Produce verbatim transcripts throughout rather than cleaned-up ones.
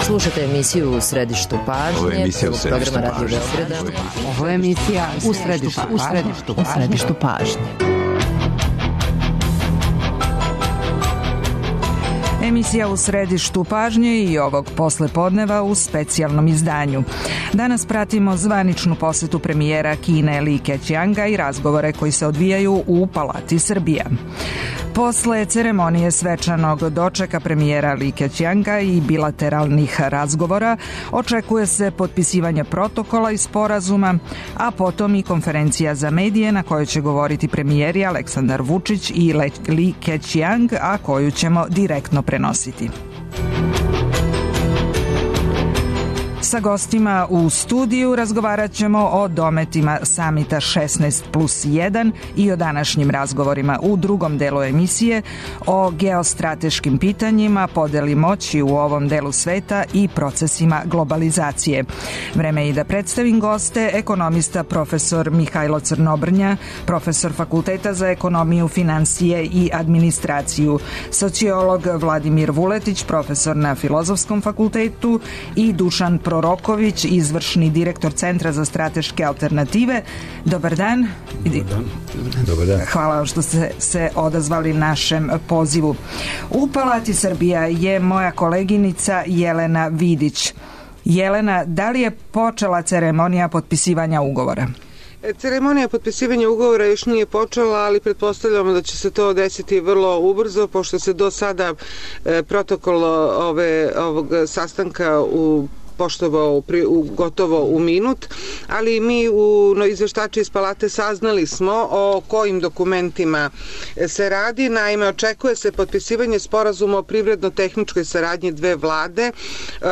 Slušajte emisiju U središtu pažnje. Ovo je emisija U središtu pažnje. Ovo je emisija U središtu pažnje. U središtu pažnje. Emisija U središtu pažnje i ovog poslepodneva u specijalnom izdanju. Danas pratimo zvaničnu posetu premijera Kine Li Keqianga i razgovore koji se odvijaju u Palati Srbija. Posle ceremonije svečanog dočeka premijera Li Keqianga i bilateralnih razgovora očekuje se potpisivanje protokola i sporazuma, a potom i konferencija za medije na kojoj će govoriti premijeri Aleksandar Vučić i Li Keqiang, a koju ćemo direktno prenositi. Sa gostima u studiju razgovarat ćemo o dometima samita šesnaest plus jedan i o današnjim razgovorima u drugom delu emisije, o geostrateškim pitanjima, podeli moći u ovom delu sveta i procesima globalizacije. Vreme je i da predstavim goste, ekonomista profesor Mihajlo Crnobrnja, profesor Fakulteta za ekonomiju, finansije i administraciju, sociolog Vladimir Vuletić, profesor na Filozofskom fakultetu i Dušan Proroković, izvršni direktor Centra za strateške alternative. Dobar dan. Dobar dan. Dobar dan. Hvala što ste se odazvali našem pozivu. U Palati Srbija je moja koleginica Jelena Vidić. Jelena, da li je počela ceremonija potpisivanja ugovora? Ceremonija potpisivanja ugovora još nije počela, ali pretpostavljamo da će se to desiti vrlo ubrzo, pošto se do sada e, protokol ove, ovog sastanka u poštovao u, gotovo u minut, ali mi u no, izveštači iz Palate saznali smo o kojim dokumentima se radi. Naime, očekuje se potpisivanje sporazuma o privredno-tehničkoj saradnji dve vlade, e,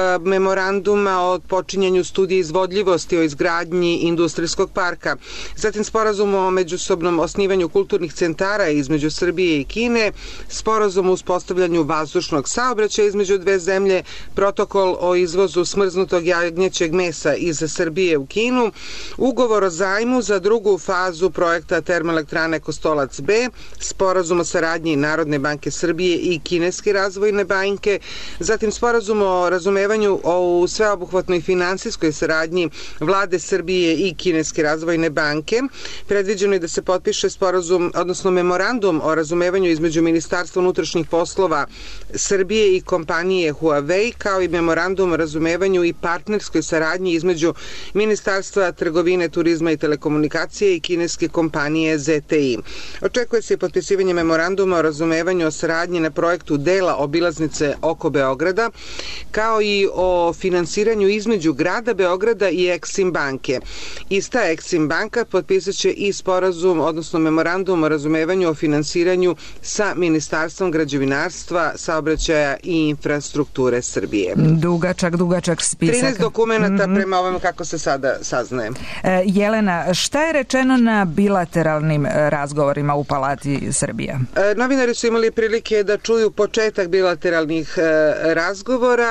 memoranduma o počinjanju studije izvodljivosti o izgradnji industrijskog parka, zatim sporazum o međusobnom osnivanju kulturnih centara između Srbije i Kine, sporazum o uspostavljanju vazdušnog saobraćaja između dve zemlje, protokol o izvozu smrznutog jagnjećeg mesa iz Srbije u Kinu, ugovor o zajmu za drugu fazu projekta termoelektrane Kostolac B, sporazum o saradnji Narodne banke Srbije i Kineske razvojne banke, zatim sporazum o razumevanju o sveobuhvatnoj finansijskoj saradnji Vlade Srbije i Kineske razvojne banke. Predviđeno je da se potpiše sporazum, odnosno memorandum o razumevanju između Ministarstva unutrašnjih poslova Srbije i kompanije Huawei, kao i memorandum o razumevanju i partnerskoj saradnji između Ministarstva trgovine, turizma i telekomunikacije i kineske kompanije Z T I. Očekuje se i potpisivanje memoranduma o razumevanju o saradnji na projektu dela obilaznice oko Beograda, kao i o finansiranju između grada Beograda i Eksim banke. Ista Eksim banka potpisat će i sporazum, odnosno memorandum o razumevanju o finansiranju sa Ministarstvom građevinarstva, saobraćaja i infrastrukture Srbije. Dugačak, dugačak spisak. trinaest dokumenta mm-hmm. prema ovome kako se sada saznaje. E, Jelena, šta je rečeno na bilateralnim razgovorima u Palati Srbija? E, novinari su imali prilike da čuju početak bilateralnih e, razgovora.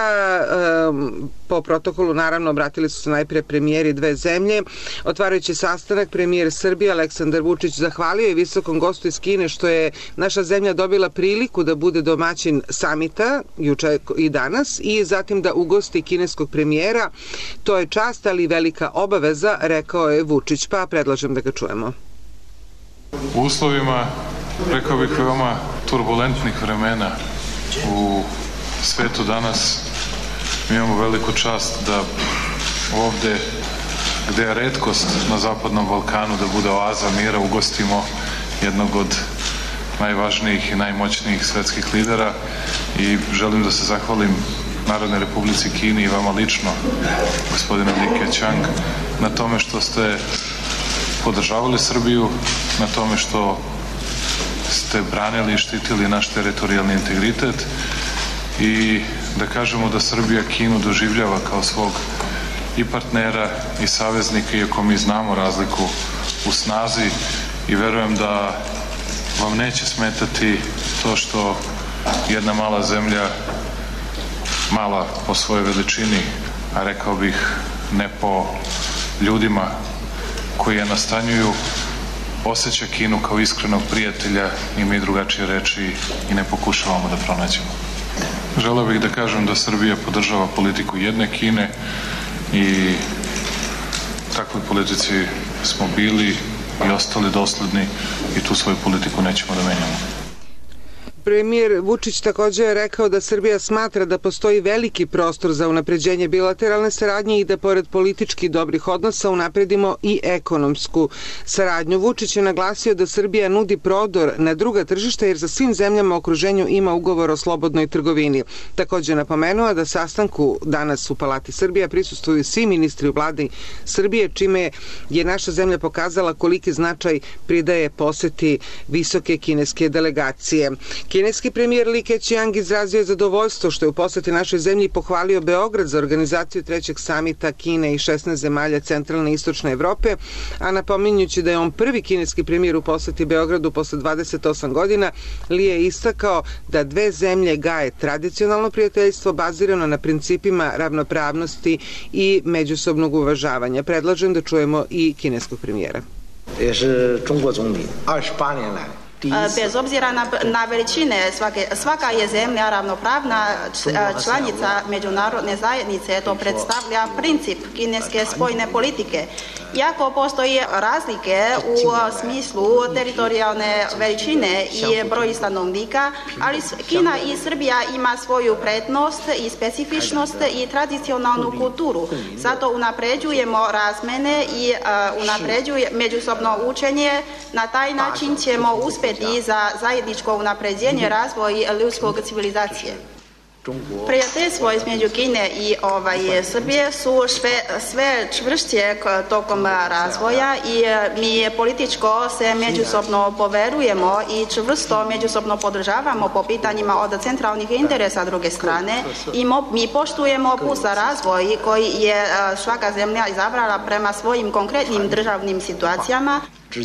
E, po protokolu, naravno, obratili su se najpre premijeri dve zemlje. Otvarajući sastanak, premijer Srbije Aleksandar Vučić zahvalio je visokom gostu iz Kine što je naša zemlja dobila priliku da bude domaćin samita juče i danas i zatim da ugosti kineskog premijera. To je čast, ali velika obaveza, rekao je Vučić, pa predlažem da ga čujemo. U uslovima, rekao bih, veoma turbulentnih vremena u svetu danas mi imamo veliku čast da ovde, gde je retkost na Zapadnom Balkanu da bude oaza mira, ugostimo jednog od najvažnijih i najmoćnijih svetskih lidera i želim da se zahvalim Narodnoj Republici Kini i vama lično, gospodine Li Keqiang, na tome što ste podržavali Srbiju, na tome što ste branili i štitili naš teritorijalni integritet i da kažemo da Srbija Kinu doživljava kao svog i partnera i saveznika, iako mi znamo razliku u snazi i verujem da vam neće smetati to što jedna mala zemlja, mala po svojoj veličini, a rekao bih ne po ljudima koji je nastanjuju, osjeća Kinu kao iskrenog prijatelja i mi drugačije reči i ne pokušavamo da pronađemo. želeo bih da kažem da Srbija podržava politiku jedne Kine i takvoj politici smo bili i ostali dosledni i tu svoju politiku nećemo da menjamo. Premijer Vučić također je rekao da Srbija smatra da postoji veliki prostor za unapređenje bilateralne saradnje i da pored politički dobrih odnosa unapredimo i ekonomsku saradnju. Vučić je naglasio da Srbija nudi prodor na druga tržišta jer za svim zemljama u okruženju ima ugovor o slobodnoj trgovini. Također je napomenuo da sastanku danas u Palati Srbija prisustvuju svi ministri u vladi Srbije, čime je naša zemlja pokazala koliki značaj pridaje poseti visoke kineske delegacije. Kineski premijer Li Keqiang izrazio je zadovoljstvo što je u poseti našoj zemlji pohvalio Beograd za organizaciju trećeg samita Kine i šesnaest zemalja centralne i istočne Evrope, a napominjući da je on prvi kineski premijer u poseti Beogradu posle dvadeset osam godina, Li je istakao da dve zemlje gaje tradicionalno prijateljstvo bazirano na principima ravnopravnosti i međusobnog uvažavanja. Predlažem da čujemo i kineskog premijera. Bez obzira na, na veličine, svake, svaka je zemlja ravnopravna članica međunarodne zajednice. To predstavlja princip kineske spoljne politike. Iako postoji razlike u smislu teritorijalne veličine i broj stanovnika, ali Kina i Srbija ima svoju prednost i specifičnost i tradicionalnu kulturu. Zato unapređujemo razmene i uh, unapređuje međusobno učenje. Na taj način ćemo uspjeti za zajedničko unapređenje razvoj ljudskog civilizacije. Prijateljstvo između Kine i ovaj, Srbije su sve, sve čvršće tokom razvoja i mi političko se međusobno poverujemo i čvrsto međusobno podržavamo po pitanjima od centralnih interesa druge strane i mo, mi poštujemo put za razvoj koji je svaka zemlja izabrala prema svojim konkretnim državnim situacijama.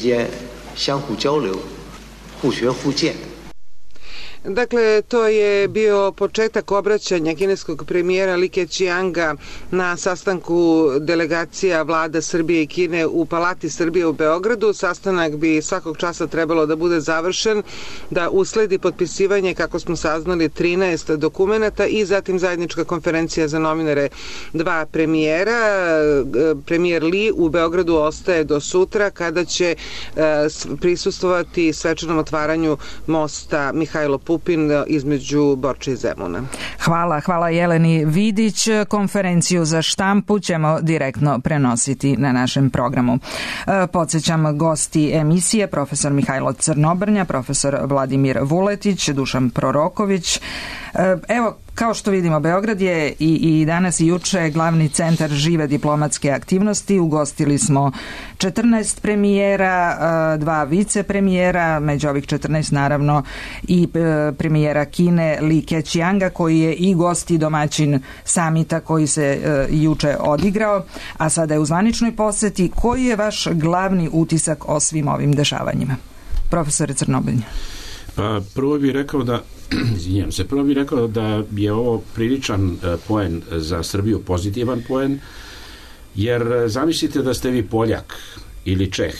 Dakle, to je bio početak obraćanja kineskog premijera Li Keqianga na sastanku delegacija vlada Srbije i Kine u Palati Srbije u Beogradu. Sastanak bi svakog časa trebalo da bude završen, da usledi potpisivanje, kako smo saznali, trinaest dokumenata i zatim zajednička konferencija za novinare dva premijera. Premijer Li u Beogradu ostaje do sutra kada će prisustvovati svečanom otvaranju mosta Mihajlo Pupin između Borče i Zemuna. Hvala, hvala Jeleni Vidić. Konferenciju za štampu ćemo direktno prenositi na našem programu. Podsjećam, gosti emisije profesor Mihajlo Crnobrnja, profesor Vladimir Vuletić, Dušan Proroković. Evo, kao što vidimo, Beograd je i, i danas i juče glavni centar žive diplomatske aktivnosti. Ugostili smo četrnaest premijera, dva vicepremijera, među ovih četrnaest naravno i premijera Kine Li Keqianga, koji je i gost i domaćin samita koji se juče odigrao, a sada je u zvaničnoj poseti. Koji je vaš glavni utisak o svim ovim dešavanjima? Profesore Crnobrnja. Pa prvo bih rekao da izvinjam se, prvo bih rekao da je ovo priličan poen za Srbiju, pozitivan poen, jer zamislite da ste vi Poljak ili Čeh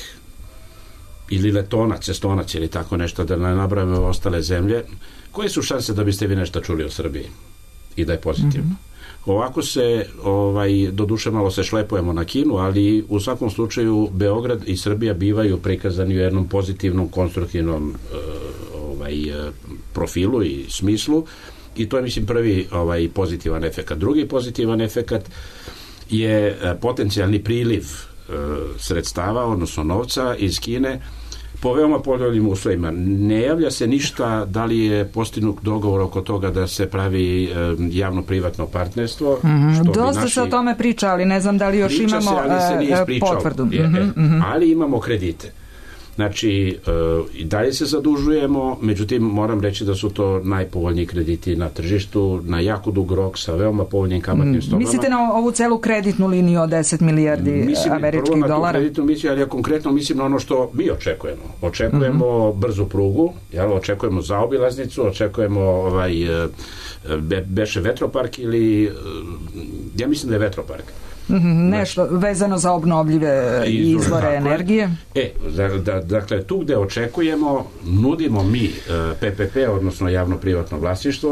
ili Letonac, Estonac ili tako nešto, da ne nabrajamo ostale zemlje, koje su šanse da biste vi nešto čuli o Srbiji i da je pozitivno? Mm-hmm. Ovako se, ovaj, doduše malo se šlepujemo na Kinu, ali u svakom slučaju Beograd i Srbija bivaju prikazani u jednom pozitivnom, konstruktivnom ovaj, profilu i smislu, i to je, mislim, prvi ovaj, pozitivan efekat. Drugi pozitivan efekat je potencijalni priliv e, sredstava, odnosno novca iz Kine po veoma povoljnim uslovima. Ne javlja se ništa da li je postignut dogovor oko toga da se pravi e, javno-privatno partnerstvo. Mm-hmm. Što Dosta naši... se o tome priča, ali ne znam da li još priča imamo se, ali se potvrdu. Je, mm-hmm. Ali imamo kredite. Znači, i dalje se zadužujemo, međutim, moram reći da su to najpovoljniji krediti na tržištu, na jako dug rok, sa veoma povoljnim kamatnim stopama. Mislite na ovu celu kreditnu liniju od deset milijardi mislim, američkih dolara? Mislim, prvo na tu kreditnu misiju, ali ja konkretno mislim na ono što mi očekujemo. Očekujemo mm-hmm. brzu prugu, jel, očekujemo zaobilaznicu, očekujemo ovaj, be, beše vetropark ili, ja mislim da je vetropark. Mm-hmm, nešto znači, vezano za obnovljive izvore dakle, energije. E, da, da, dakle, tu gde očekujemo, nudimo mi P P P, odnosno javno-privatno vlasništvo,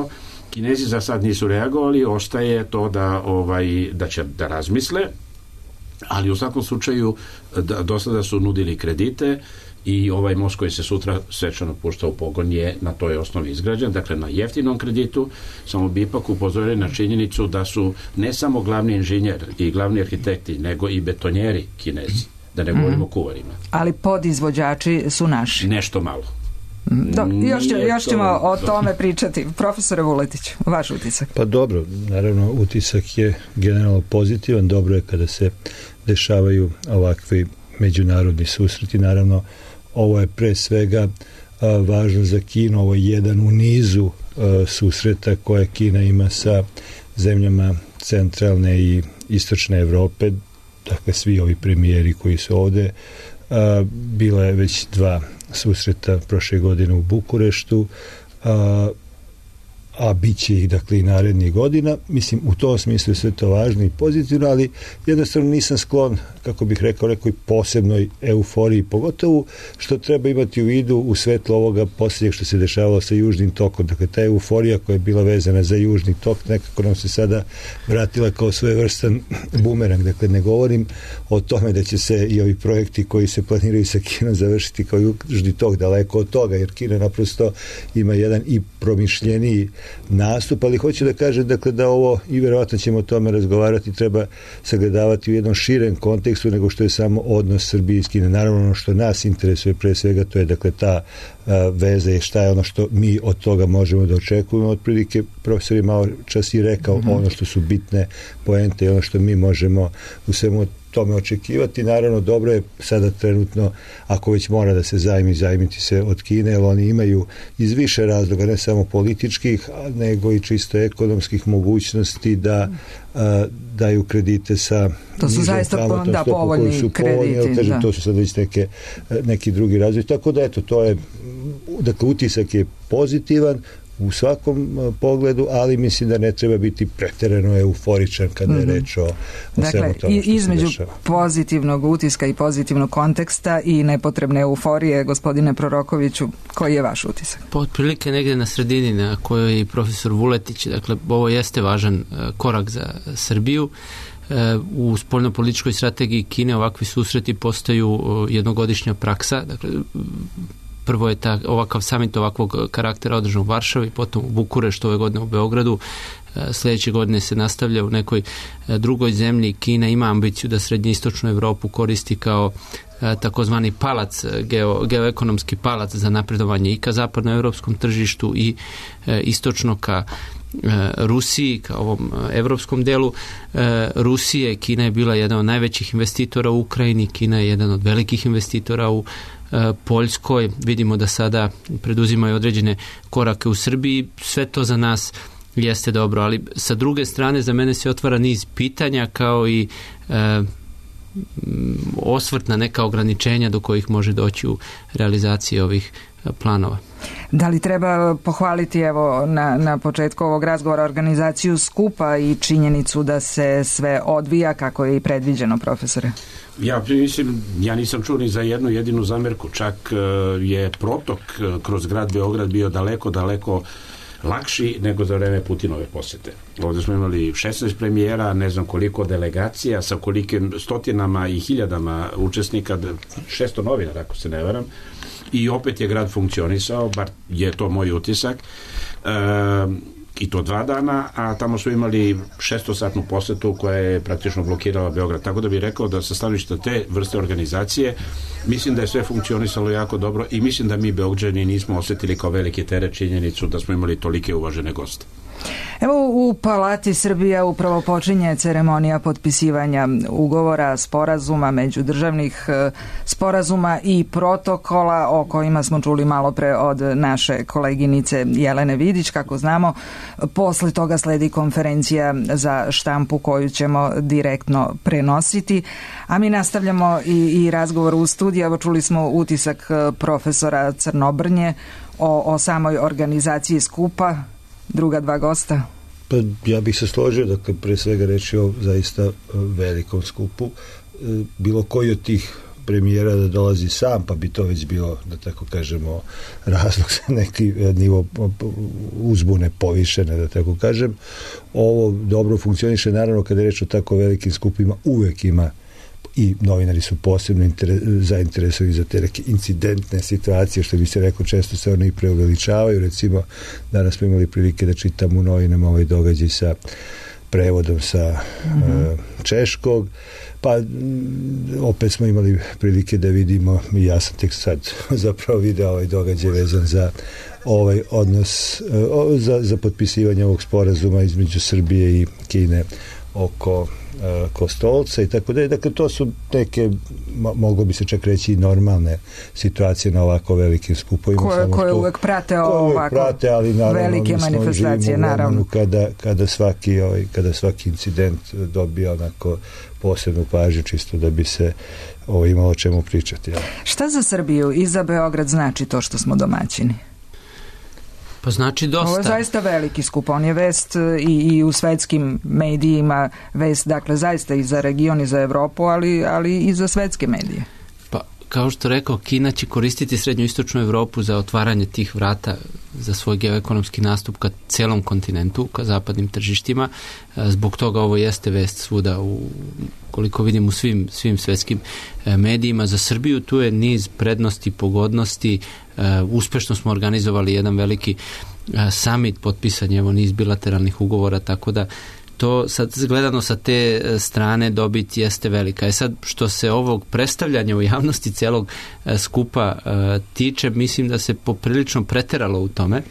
Kinezi za sad nisu reagovali, ostaje to da, ovaj, da će da razmisle, ali u svakom slučaju da, do sada su nudili kredite i ovaj most koji se sutra svečano pušta u pogon je na toj osnovi izgrađen, dakle na jeftinom kreditu. Samo bi ipak upozorili na činjenicu da su ne samo glavni inženjer i glavni arhitekti, nego i betonjeri Kinezi, da ne govorimo o kuvarima. Ali podizvođači su naši. Nešto malo. Do, još, će, još ćemo to, o tome pričati. Profesore Vuletić, vaš utisak. Pa dobro, naravno utisak je generalno pozitivan, dobro je kada se dešavaju ovakvi međunarodni susreti. Naravno, ovo je pre svega a, važno za Kinu, ovo je jedan u nizu a, susreta koje Kina ima sa zemljama centralne i istočne Evrope, dakle svi ovi premijeri koji su ovde. A, bila je već dva susreta prošle godine u Bukureštu, a, a bit će ih dakle i narednih godina. Mislim, u tom smislu je sve to važno i pozitivno, ali jednostavno nisam sklon, kako bih rekao, nekoj posebnoj euforiji, pogotovo što treba imati u vidu u svetlu ovoga posljednjeg što se dešavalo sa Južnim tokom. Dakle, ta euforija koja je bila vezana za Južni tok nekako nam se sada vratila kao svojevrstan bumerang. Dakle, ne govorim o tome da će se i ovi projekti koji se planiraju sa Kinom završiti kao Južni tok, daleko od toga, jer Kina naprosto ima jedan i promišljeniji nastup, ali hoću da kažem dakle da ovo, i verovatno ćemo o tome razgovarati, treba sagledavati u jednom širem kontekstu nego što je samo odnos Srbije i Kine. Naravno, ono što nas interesuje pre svega, to je dakle ta a, veza i šta je ono što mi od toga možemo da očekujemo. Otprilike profesor je malo čas i rekao mm-hmm. ono što su bitne poente i ono što mi možemo u svemu tome očekivati. Naravno, dobro je sada trenutno, ako već mora da se zajmi, zajmiti se od Kine, jer oni imaju iz više razloga, ne samo političkih, nego i čisto ekonomskih mogućnosti da a, daju kredite sa to su zaista kamatnom da, stopom koji su krediti, povoljni, kažem, da. to su sad već neke, neki drugi razvoj. Tako da, eto, to je, dakle, utisak je pozitivan u svakom pogledu, ali mislim da ne treba biti preterano euforičan kada je reč o, o dakle, svemu tome što između se dešava. Pozitivnog utiska i pozitivnog konteksta i nepotrebne euforije, gospodine Prorokoviću, koji je vaš utisak? Pa otprilike negdje na sredini na kojoj je i profesor Vuletić, dakle ovo jeste važan korak za Srbiju. U spoljnopolitičkoj strategiji Kine ovakvi susreti postaju jednogodišnja praksa, dakle prvo je ta, ovakav samit ovakvog karaktera održan u Varšavi, potom u Bukureštu, ove godine u Beogradu. Sljedeće godine se nastavlja u nekoj drugoj zemlji. Kina ima ambiciju da srednjoistočnu Evropu koristi kao takozvani palac, geo, geoekonomski palac za napredovanje i ka zapadnoevropskom tržištu i istočno ka Rusiji, ka ovom evropskom delu Rusije. Kina je bila jedan od najvećih investitora u Ukrajini, Kina je jedan od velikih investitora u Poljskoj, vidimo da sada preduzimaju određene korake u Srbiji, sve to za nas jeste dobro, ali sa druge strane za mene se otvara niz pitanja kao i e, osvrt na neka ograničenja do kojih može doći u realizaciji ovih planova. Da li treba pohvaliti evo na, na početku ovog razgovora organizaciju skupa i činjenicu da se sve odvija kako je i predviđeno, profesore? Ja mislim, ja nisam čuo ni za jednu jedinu zamjerku, čak je protok kroz grad Beograd bio daleko, daleko lakši nego za vreme Putinove posete. Ovdje smo imali šesnaest premijera, ne znam koliko delegacija, sa kolikim stotinama i hiljadama učesnika, šesto novinara, ako se ne varam, i opet je grad funkcionisao, bar je to moj utisak, e, i to dva dana, a tamo su imali šestosatnu posetu koja je praktično blokirala Beograd. Tako da bih rekao da sa stanovišta te vrste organizacije mislim da je sve funkcionisalo jako dobro i mislim da mi Beograđani nismo osjetili kao veliki teret činjenicu da smo imali tolike uvažene goste. Evo u Palati Srbija upravo počinje ceremonija potpisivanja ugovora, sporazuma, međudržavnih sporazuma i protokola o kojima smo čuli malo pre od naše koleginice Jelene Vidić. Kako znamo, posle toga sledi konferencija za štampu koju ćemo direktno prenositi, a mi nastavljamo i, i razgovor u studiju. Evo čuli smo utisak profesora Crnobrnje o, o samoj organizaciji skupa. Druga dva gosta? Pa ja bih se složio, dakle, pre svega reći o zaista velikom skupu. Bilo koji od tih premijera da dolazi sam, pa bi to već bilo, da tako kažemo, razlog za neki nivo uzbune povišene, da tako kažem. Ovo dobro funkcioniše, naravno kada je reč o tako velikim skupima, uvek ima i novinari su posebno interes, zainteresovani za te neke incidentne situacije, što bi se rekao, često se one i preuveličavaju. Recimo, danas smo imali prilike da čitamo u novinama ovaj događaj sa prevodom sa mm-hmm. uh, češkog, pa opet smo imali prilike da vidimo, i ja sam tek sad zapravo video ovaj događaj vezan za ovaj odnos, uh, za, za potpisivanje ovog sporazuma između Srbije i Kine oko Kostolca i tako da je. Dakle, to su neke, moglo bi se čak reći, normalne situacije na ovako velikim skupovima. Koje, koje uvek prate ovako prate, ali naravno, velike manifestacije, naravno. Kada, kada, svaki, ovaj, kada svaki incident dobija onako posebnu pažnju, čisto da bi se ovo imalo o čemu pričati. Ja. Šta za Srbiju i za Beograd znači to što smo domaćini? Pa znači dosta. Ovo je zaista veliki skup, on je vest i, i u svetskim medijima, vest, dakle, zaista i za region i za Evropu, ali, ali i za svetske medije. Pa, kao što rekao, Kina će koristiti srednjoistočnu Evropu za otvaranje tih vrata za svoj geoekonomski nastup ka celom kontinentu, ka zapadnim tržištima. Zbog toga ovo jeste vest svuda, u, koliko vidim, u svim, svim svetskim medijima. Za Srbiju tu je niz prednosti, pogodnosti. Uspešno smo organizovali jedan veliki summit, potpisan je evo niz bilateralnih ugovora, tako da to sad gledano sa te strane dobit jeste velika. E sad, što se ovog predstavljanja u javnosti celog skupa tiče, mislim da se poprilično preteralo u tome,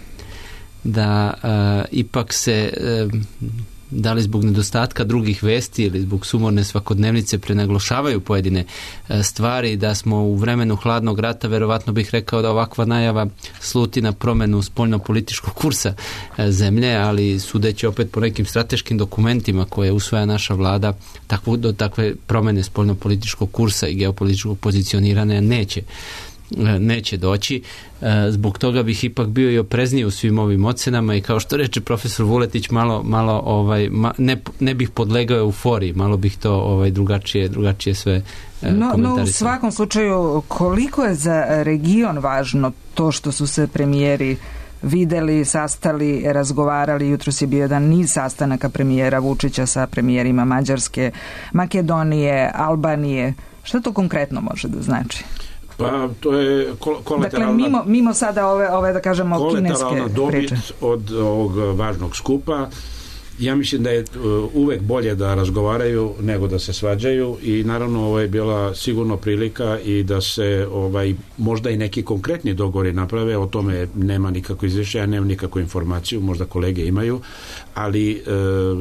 da uh, ipak se uh, da li zbog nedostatka drugih vesti ili zbog sumorne svakodnevnice prenaglašavaju pojedine uh, stvari, da smo u vremenu hladnog rata, verovatno bih rekao da ovakva najava sluti na promenu spoljnopolitičkog kursa uh, zemlje, ali sudeći opet po nekim strateškim dokumentima koje usvaja naša vlada, takvo, do takve promene spoljnopolitičkog kursa i geopolitičkog pozicioniranja neće neće doći. Zbog toga bih ipak bio i oprezniji u svim ovim ocenama i kao što reče profesor Vuletić, malo, malo ovaj, ma, ne, ne bih podlegao euforiji, malo bih to ovaj, drugačije, drugačije sve no, no, u svakom slučaju, koliko je za region važno to što su se premijeri videli, sastali, razgovarali. Jutros je bio jedan niz sastanaka premijera Vučića sa premijerima Mađarske, Makedonije, Albanije. Šta to konkretno može da znači? Pa to je kolateralna... Dakle, mimo, mimo sada ove, ove da kažemo, kineske dobit priče. Od ovog važnog skupa. Ja mislim da je uvek bolje da razgovaraju nego da se svađaju i naravno ovo je bila sigurno prilika i da se ovaj, možda i neki konkretni dogovori naprave, o tome nema nikakvo izvješća, nema nikakvu informaciju, možda kolege imaju, ali e,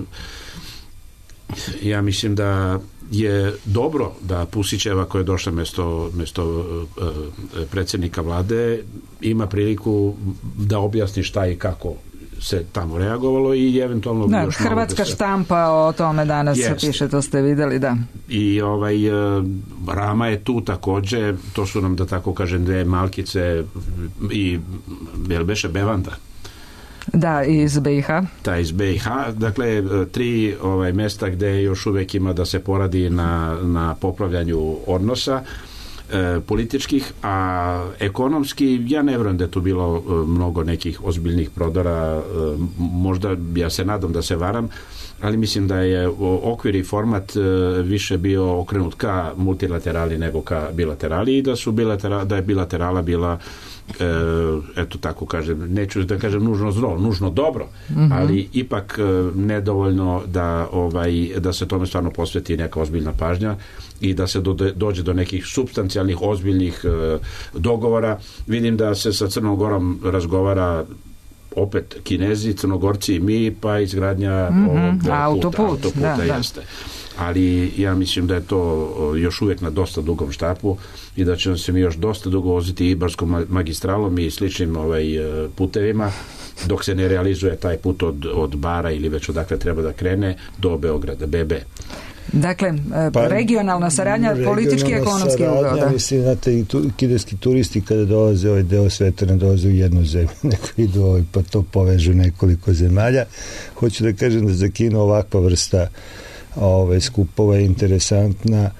ja mislim da je dobro da Pusićeva, koja je došla mesto, mesto e, predsjednika vlade, ima priliku da objasni šta i kako se tamo reagovalo i eventualno da, još hrvatska se... štampa o tome danas se piše, to ste videli, da. I ovaj Rama je tu također, to su nam, da tako kažem, dve malkice i jel beše Bevanda? Da, iz B i H. Da, iz B i H. Dakle, tri ovaj, mesta gde još uvek ima da se poradi na, na popravljanju odnosa e, političkih, a ekonomski, ja ne vjerujem da je tu bilo e, mnogo nekih ozbiljnih prodora, e, možda, ja se nadam da se varam, ali mislim da je okvir i format e, više bio okrenut ka multilaterali nego ka bilaterali i da su bilatera, da je bilaterala bila E, eto tako kažem, neću da kažem nužno zlo, nužno dobro, mm-hmm. ali ipak e, nedovoljno da, ovaj, da se tome stvarno posveti neka ozbiljna pažnja i da se do, dođe do nekih supstancijalnih, ozbiljnih e, dogovora. Vidim da se sa Crnom Gorom razgovara opet Kinezi, Crnogorci i mi, pa izgradnja mm-hmm. ovog puta, autoput, autoputa da, jeste. Ali ja mislim da je to još uvijek na dosta dugom štapu i da ćemo se mi još dosta dugo voziti Ibarskom magistralom i sličnim ovaj, putevima dok se ne realizuje taj put od, od Bara ili već odakle treba da krene do Beograda, B B. Dakle, pa, regionalna saradnja, politički i ekonomski ugao. Da. Mislim, znate, i tu, kineski turisti kada dolaze ovaj deo sveta ne dolaze u jednu zemlju, nego idu ovaj, pa to povežu nekoliko zemalja. Hoću da kažem da za Kinu ovakva vrsta ovaj, skupova je interesantna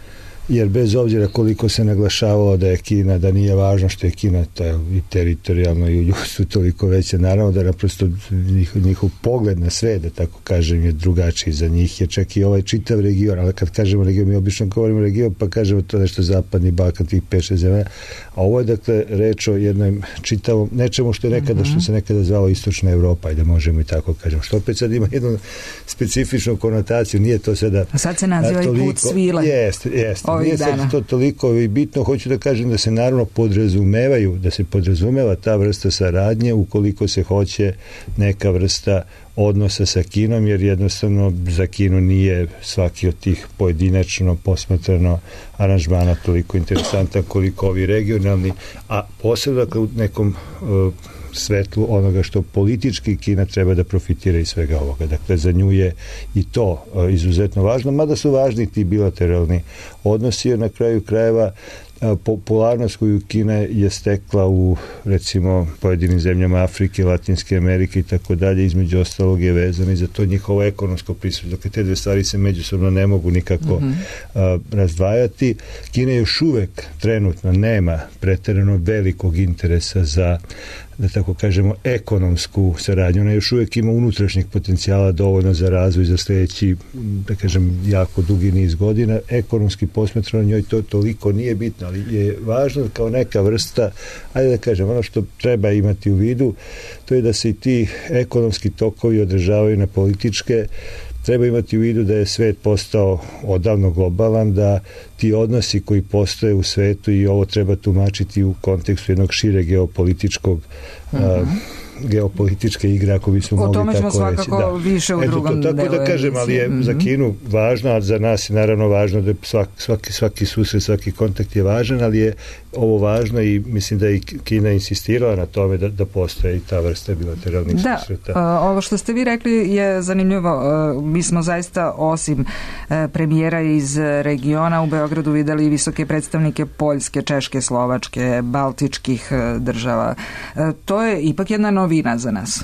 jer bez obzira koliko se naglašavalo da je Kina, da nije važno što je Kina to je i teritorijalno i u ljudstvu toliko veće, naravno da naprosto njihov, njihov pogled na sve, da tako kažem, je drugačiji za njih, je čak i ovaj čitav region, ali kad kažemo region, mi obično govorimo region, pa kažemo to nešto zapadni Balkan, tih pet šest zemalja, a ovo je dakle reč o jednom čitavom, nečemu što je nekada, mm-hmm. što se nekada zvalo Istočna Evropa, i da možemo i tako kažemo, što opet sad ima jednu specifičnu konotaciju, nije to sada... A sad se naziva i put svile. Jeste, jeste. Nije dana. Sad to toliko i bitno, hoću da kažem da se naravno podrazumevaju, da se podrazumeva ta vrsta saradnje ukoliko se hoće neka vrsta odnosa sa Kinom, jer jednostavno za Kinu nije svaki od tih pojedinačno posmatrano aranžmana toliko interesantan koliko ovi regionalni, a posebno dakle u nekom uh, svetlu onoga što politički Kina treba da profitira iz svega ovoga. Dakle, za nju je i to uh, izuzetno važno, mada su važni ti bilateralni odnosi, jer na kraju krajeva popularnost koju Kina je stekla u recimo pojedinim zemljama Afrike, Latinske Amerike i tako dalje, između ostalog je vezano i za to njihovo ekonomsko prisustvo. Dakle, te dve stvari se međusobno ne mogu nikako mm-hmm. a, razdvajati. Kina još uvek trenutno nema preterano velikog interesa za, da tako kažemo, ekonomsku saradnju. Ona još uvek ima unutrašnjih potencijala dovoljno za razvoj za sljedeći, da kažem, jako dugi niz godina. Ekonomski posmetrano njoj to toliko nije bitno, ali je važno kao neka vrsta, ajde da kažem, ono što treba imati u vidu, to je da se i ti ekonomski tokovi održavaju na političke. Treba imati u vidu da je svet postao odavno globalan, da ti odnosi koji postoje u svetu, i ovo treba tumačiti u kontekstu jednog šire geopolitičkog uh-huh. a, geopolitičke igre, ako bismo mogli tako reći. O tome ćemo svakako da. više u Eto, drugom to, tako delu da kažem, ali je mm-hmm. za Kinu važno, a za nas je naravno važno da svaki, svaki, svaki susret, svaki kontakt je važan, ali je ovo važno i mislim da je Kina insistirala na tome da, da postoje i ta vrsta bilateralnih da, susreta. Da, ovo što ste vi rekli je zanimljivo. Mi smo zaista osim premijera iz regiona u Beogradu videli visoke predstavnike Poljske, Češke, Slovačke, Baltičkih država. To je ipak jedna novina za nas.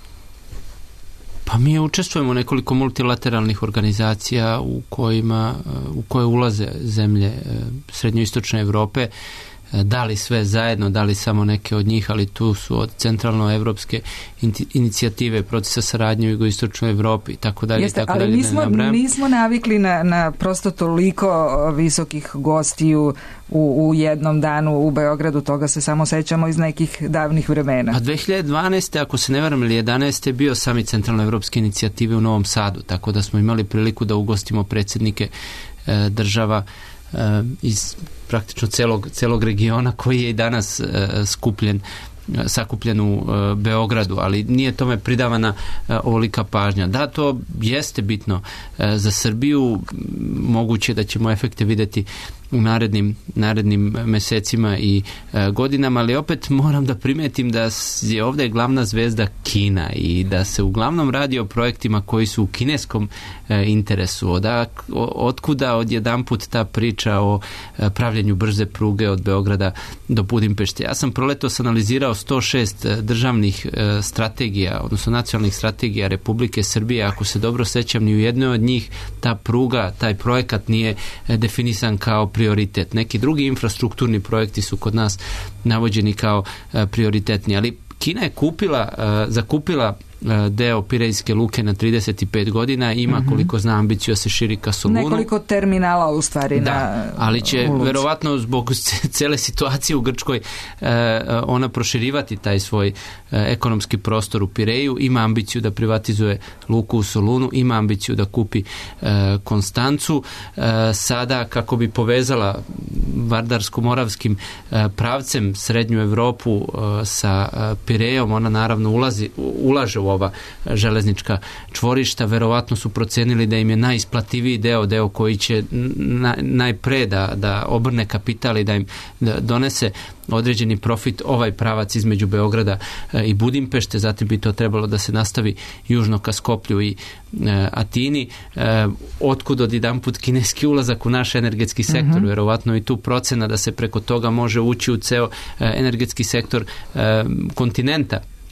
Pa mi učestvujemo u nekoliko multilateralnih organizacija u kojima, u koje ulaze zemlje srednjoistočne Evrope, da li sve zajedno, da li samo neke od njih, ali tu su od centralnoevropske inicijative procesa saradnje u jugoistočnoj Evropi i tako dalje. Jeste, tako ali dalje, nismo, nismo navikli na, na prosto toliko visokih gostiju u, u jednom danu u Beogradu, toga se samo sećamo iz nekih davnih vremena. A dve hiljade dvanaeste. ako se ne varam, ili jedanaeste. bio samit centralnoevropske inicijative u Novom Sadu, tako da smo imali priliku da ugostimo predsjednike e, država e, iz praktično celog, celog regiona koji je i danas e, skupljen sakupljen u e, Beogradu, ali nije tome pridavana e, ovolika pažnja. Da, to jeste bitno e, za Srbiju, moguće da ćemo efekte videti u narednim, narednim mesecima i e, godinama, ali opet moram da primetim da je ovdje glavna zvezda Kina i da se uglavnom radi o projektima koji su u kineskom e, interesu. Odak, otkuda odjedanput ta priča o e, pravljenju brze pruge od Beograda do Budimpešte. Ja sam proletos analizirao sto šest državnih e, strategija, odnosno nacionalnih strategija Republike Srbije. Ako se dobro sećam, ni u jednoj od njih ta pruga, taj projekat nije e, definisan kao prioritet. Neki drugi infrastrukturni projekti su kod nas navođeni kao e, prioritetni, ali Kina je kupila, e, zakupila deo Pirejske luke na trideset pet godina, ima mm-hmm. koliko zna ambiciju da se širi ka Solunu. Nekoliko terminala u stvari da, na ali će ulici. Verovatno zbog cele situacije u Grčkoj eh, ona proširivati taj svoj eh, ekonomski prostor u Pireju, ima ambiciju da privatizuje luku u Solunu, ima ambiciju da kupi eh, Konstancu. Eh, sada kako bi povezala Vardarsko-Moravskim eh, pravcem srednju Evropu eh, sa eh, Pirejom, ona naravno ulazi, ulaže u ova železnička čvorišta. Verovatno su procenili da im je najisplativiji deo, deo koji će na, najpre da, da obrne kapital i da im da donese određeni profit ovaj pravac između Beograda e, i Budimpešte, zatim bi to trebalo da se nastavi južno ka Skoplju i e, Atini. E, otkud od jedan put kineski ulazak u naš energetski sektor, mm-hmm. verovatno i tu procena da se preko toga može ući u ceo e, energetski sektor e, kontinenta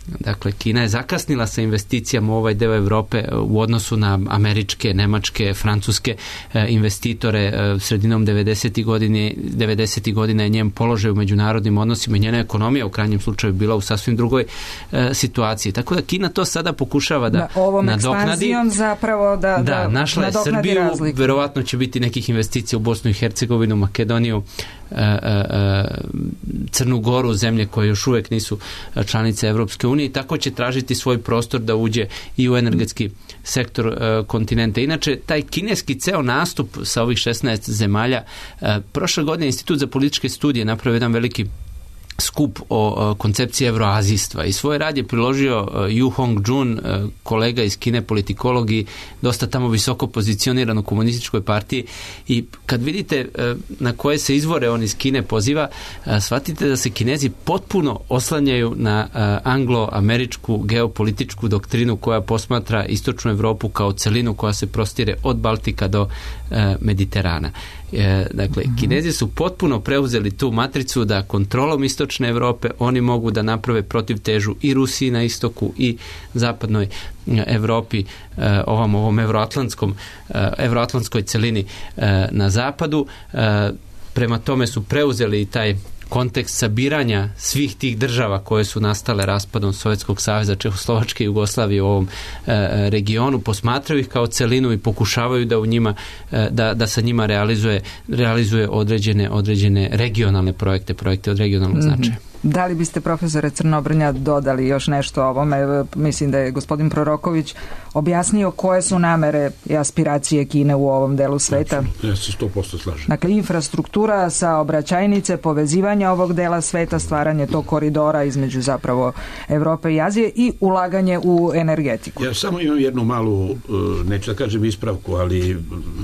Dakle, Kina je zakasnila sa investicijama u ovaj deo Evrope u odnosu na američke, nemačke, francuske investitore. Sredinom devedesetih godina, devedesetih godina je njen položaj u međunarodnim odnosima i njena ekonomija u krajnjem slučaju bila u sasvim drugoj e, situaciji. Tako da Kina to sada pokušava da, da ovom nadoknadi. Ekspanzijom zapravo da, da, da našla je Srbiju, razliku. Verovatno će biti nekih investicija u Bosnu i Hercegovinu, Makedoniju, e, e, Crnu Goru, zemlje koje još uvek nisu članice Evropske unije i tako će tražiti svoj prostor da uđe i u energetski sektor e, kontinenta. Inače, taj kineski ceo nastup sa ovih šesnaest zemalja, e, prošle godine Institut za političke studije napravio jedan veliki skup o, o koncepciji evroazijstva i svoj rad je priložio uh, Yu Hong-jun, uh, kolega iz Kine, politikolog i dosta tamo visoko pozicioniran u komunističkoj partiji, i kad vidite uh, na koje se izvore on iz Kine poziva, uh, shvatite da se Kinezi potpuno oslanjaju na uh, anglo-američku geopolitičku doktrinu koja posmatra istočnu Evropu kao celinu koja se prostire od Baltika do uh, Mediterana. E, dakle, mm-hmm. Kinezi su potpuno preuzeli tu matricu da kontrolom istočne Evrope oni mogu da naprave protivtežu i Rusiji na istoku i zapadnoj Evropi, e, ovom, ovom evroatlantskom, e, evroatlantskoj celini e, na zapadu. E, prema tome su preuzeli i taj kontekst sabiranja svih tih država koje su nastale raspadom Sovjetskog saveza, Čehoslovačke i Jugoslavije u ovom e, regionu, posmatraju ih kao celinu i pokušavaju da u njima e, da, da sa njima realizuje realizuje određene određene regionalne projekte, projekte od regionalnog mm-hmm. značaja. Da li biste, profesore Crnobrnja, dodali još nešto o ovome? Mislim da je gospodin Proroković objasnio koje su namere i aspiracije Kine u ovom delu sveta. Ja se sto posto slažem. Dakle, infrastruktura, saobraćajnice, povezivanje ovog dela sveta, stvaranje tog koridora između zapravo Evrope i Azije i ulaganje u energetiku. Ja samo imam jednu malu, neću da kažem ispravku, ali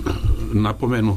napomenu.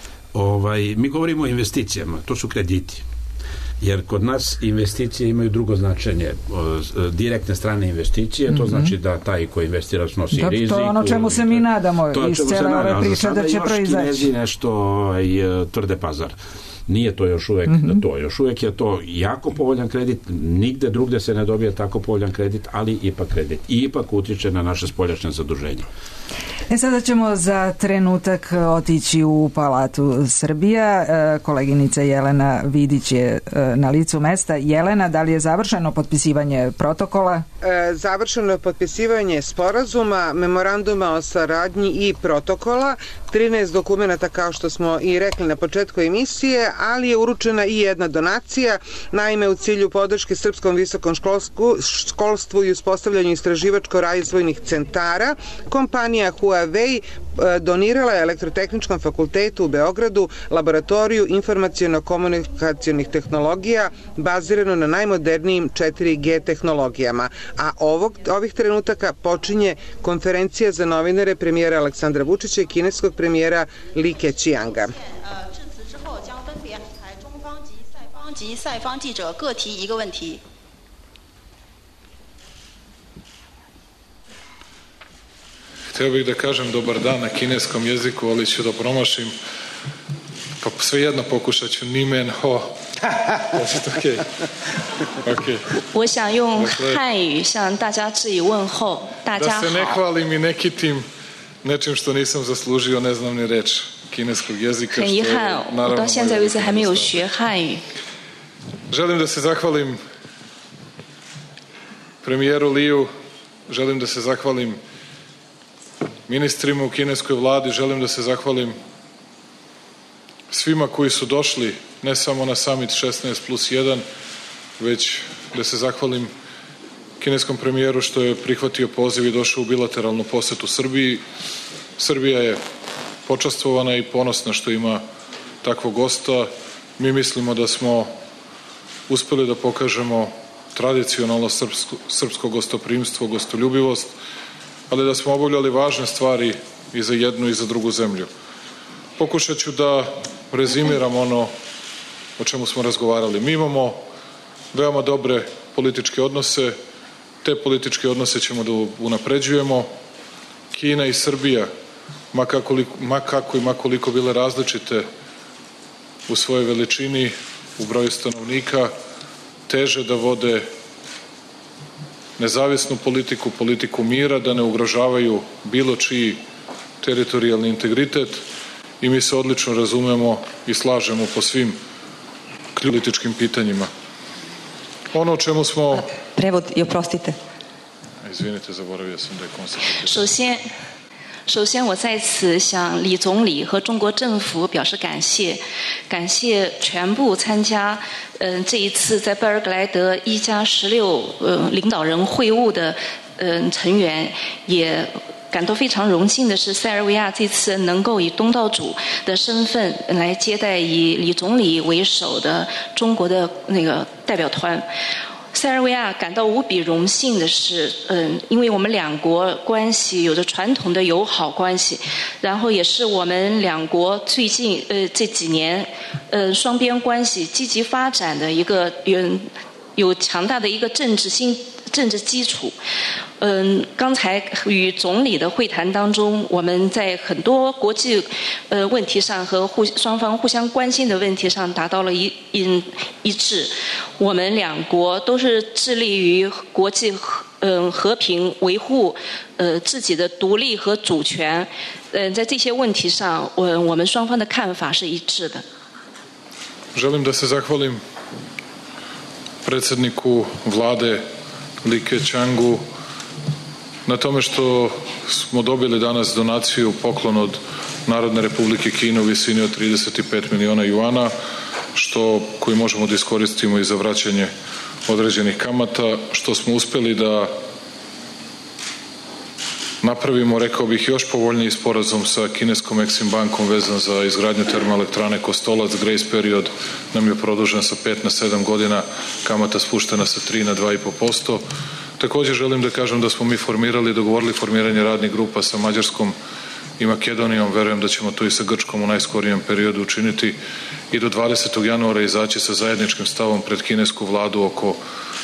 Ovaj, mi govorimo o investicijama, to su krediti. Jer kod nas investicije imaju drugo značenje. Direktne strane investicije, mm-hmm. to znači da taj koji investira snosi da, rizik. To je ono čemu se mi nadamo iz cijele ove priče da će proizaći. Kinezi nešto ovaj, tvrde pazar. Nije to još uvek mm-hmm. to. Još uvek je to jako povoljan kredit, nigde drugde se ne dobije tako povoljan kredit, ali ipak kredit. I ipak utiče na naše spoljašnje zaduženje. E sada ćemo za trenutak otići u Palatu Srbija. Koleginica Jelena Vidić je na licu mesta. Jelena, da li je završeno potpisivanje protokola? E, završeno je potpisivanje sporazuma, memoranduma o saradnji i protokola. trinaest dokumenta, kao što smo i rekli na početku emisije, ali je uručena i jedna donacija. Naime, u cilju podrške srpskom visokom školstvu, školstvu i uspostavljanju istraživačko-razvojnih centara, kompanija Huawei donirala je Elektrotehničkom fakultetu u Beogradu laboratoriju informaciono-komunikacionih tehnologija bazirano na najmodernijim četiri G tehnologijama. A ovog, ovih trenutaka počinje konferencija za novinare premijera Aleksandra Vučića i kineskog premijera Li Keqianga. Htio bih da kažem dobar dan na kineskom jeziku, ali ću da promašim. Pa svejedno pokušat ću ni men ho. Okay. Okay. 我想用汉语向大家致以问候。大家好。 Da se ne hvalim i ne kitim nečim što nisam zaslužio, ne znam ni reč kineskog jezika. 很遗憾，我到现在为止还没有学汉语。 Želim da se zahvalim premijeru Liju, želim da se zahvalim ministrima u kineskoj vladi, želim da se zahvalim svima koji su došli, ne samo na summit šesnaest plus jedan, već da se zahvalim kineskom premijeru što je prihvatio poziv i došao u bilateralnu posetu Srbiji. Srbija je počastvovana i ponosna što ima takvog gosta. Mi mislimo da smo uspeli da pokažemo tradicionalno srpsko, srpsko gostoprimstvo, gostoljubivost, ali da smo obavljali važne stvari i za jednu i za drugu zemlju. Pokušat ću da rezimiram ono o čemu smo razgovarali. Mi imamo veoma dobre političke odnose, te političke odnose ćemo da unapređujemo. Kina i Srbija, ma kako, ma kako i ma koliko bile različite u svojoj veličini, u broju stanovnika, teže da vode nezavisnu politiku, politiku mira, da ne ugrožavaju bilo čiji teritorijalni integritet i mi se odlično razumemo i slažemo po svim političkim pitanjima. Ono o čemu smo... Prevod i oprostite. Izvinite, zaboravio sam da je konstitutivno. 首先首先，我在此向李总理和中国政府表示感谢，感谢全部参加嗯、呃、这一次在贝尔格莱德一加十六呃领导人会晤的嗯、呃、成员，也感到非常荣幸的是，塞尔维亚这次能够以东道主的身份来接待以李总理为首的中国的那个代表团。塞尔维亚感到无比荣幸的是，嗯，因为我们两国关系有着传统的友好关系，然后也是我们两国最近呃这几年，呃双边关系积极发展的一个有有强大的一个政治新政治基础。嗯，刚才与总理的会谈当中，我们在很多国际呃问题上和互双方互相关心的问题上达到了一一一致。我们两国都是致力于国际嗯、呃、和平维护呃自己的独立和主权。嗯、呃，在这些问题上，我我们双方的看法是一致的。 Želim da se zahvalim predsjedniku vlade Li Keqiangu na tome što smo dobili danas donaciju, poklon od Narodne Republike Kine u visini od trideset pet miliona juana, što, koji možemo da iskoristimo i za vraćanje određenih kamata, što smo uspeli da napravimo, rekao bih, još povoljniji sporazum sa kineskom Exim bankom vezan za izgradnju termoelektrane Kostolac. Grace period nam je produžen sa pet na sedam godina, kamata spuštena sa tri na dva i po posto. Također želim da kažem da smo mi formirali, dogovorili formiranje radnih grupa sa Mađarskom i Makedonijom. Verujem da ćemo to i sa Grčkom u najskorijem periodu učiniti i do dvadesetog januara izaći sa zajedničkim stavom pred kinesku vladu oko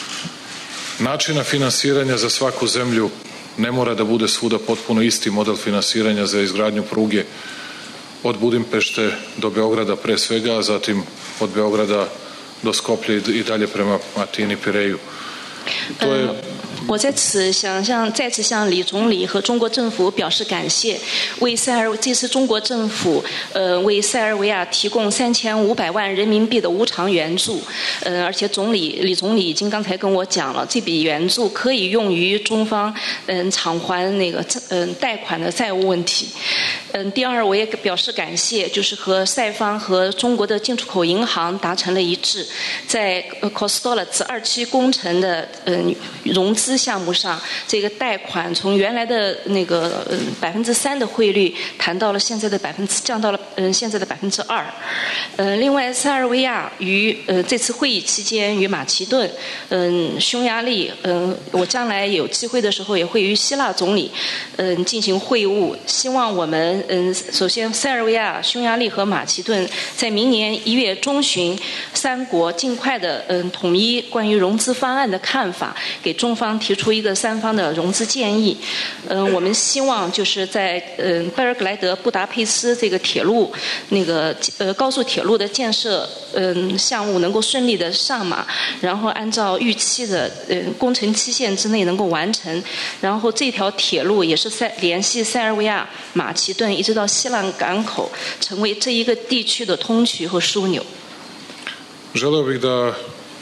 načina finansiranja za svaku zemlju. Ne mora da bude svuda potpuno isti model finansiranja za izgradnju pruge od Budimpešte do Beograda pre svega, a zatim od Beograda do Skoplja i dalje prema Atini, Pireju. To je 我在此想向再次向李总理和中国政府表示感谢，为塞尔这次中国政府呃为塞尔维亚提供三千五百万人民币的无偿援助，呃而且总理李总理已经刚才跟我讲了，这笔援助可以用于中方嗯、呃、偿还那个嗯、呃、贷款的债务问题。嗯、呃，第二我也表示感谢，就是和塞方和中国的进出口银行达成了一致，在 Kostolac 二期工程的嗯、呃、融资项目上，这个贷款从原来的那个百分之三的汇率谈到了现在的百分之降到了嗯、呃、现在的百分之二。呃，另外塞尔维亚于呃这次会议期间与马其顿、嗯、呃、匈牙利、嗯、呃、我将来有机会的时候也会与希腊总理嗯、呃、进行会晤，希望我们嗯、呃、首先塞尔维亚、匈牙利和马其顿在明年一月中旬三国尽快的嗯、呃、统一关于融资方案的看法，给中方提出一个三方的融资建议。嗯、呃，我们希望就是在嗯、呃、贝尔格莱德布达佩斯这个铁路那个呃高速铁路的建设嗯、呃、项目能够顺利的上马，然后按照预期的呃工程期限之内能够完成，然后这条铁路也是塞联系塞尔维亚、马其顿一直到西兰港口，成为这一个地区的通衢和枢纽。 Želeo bih da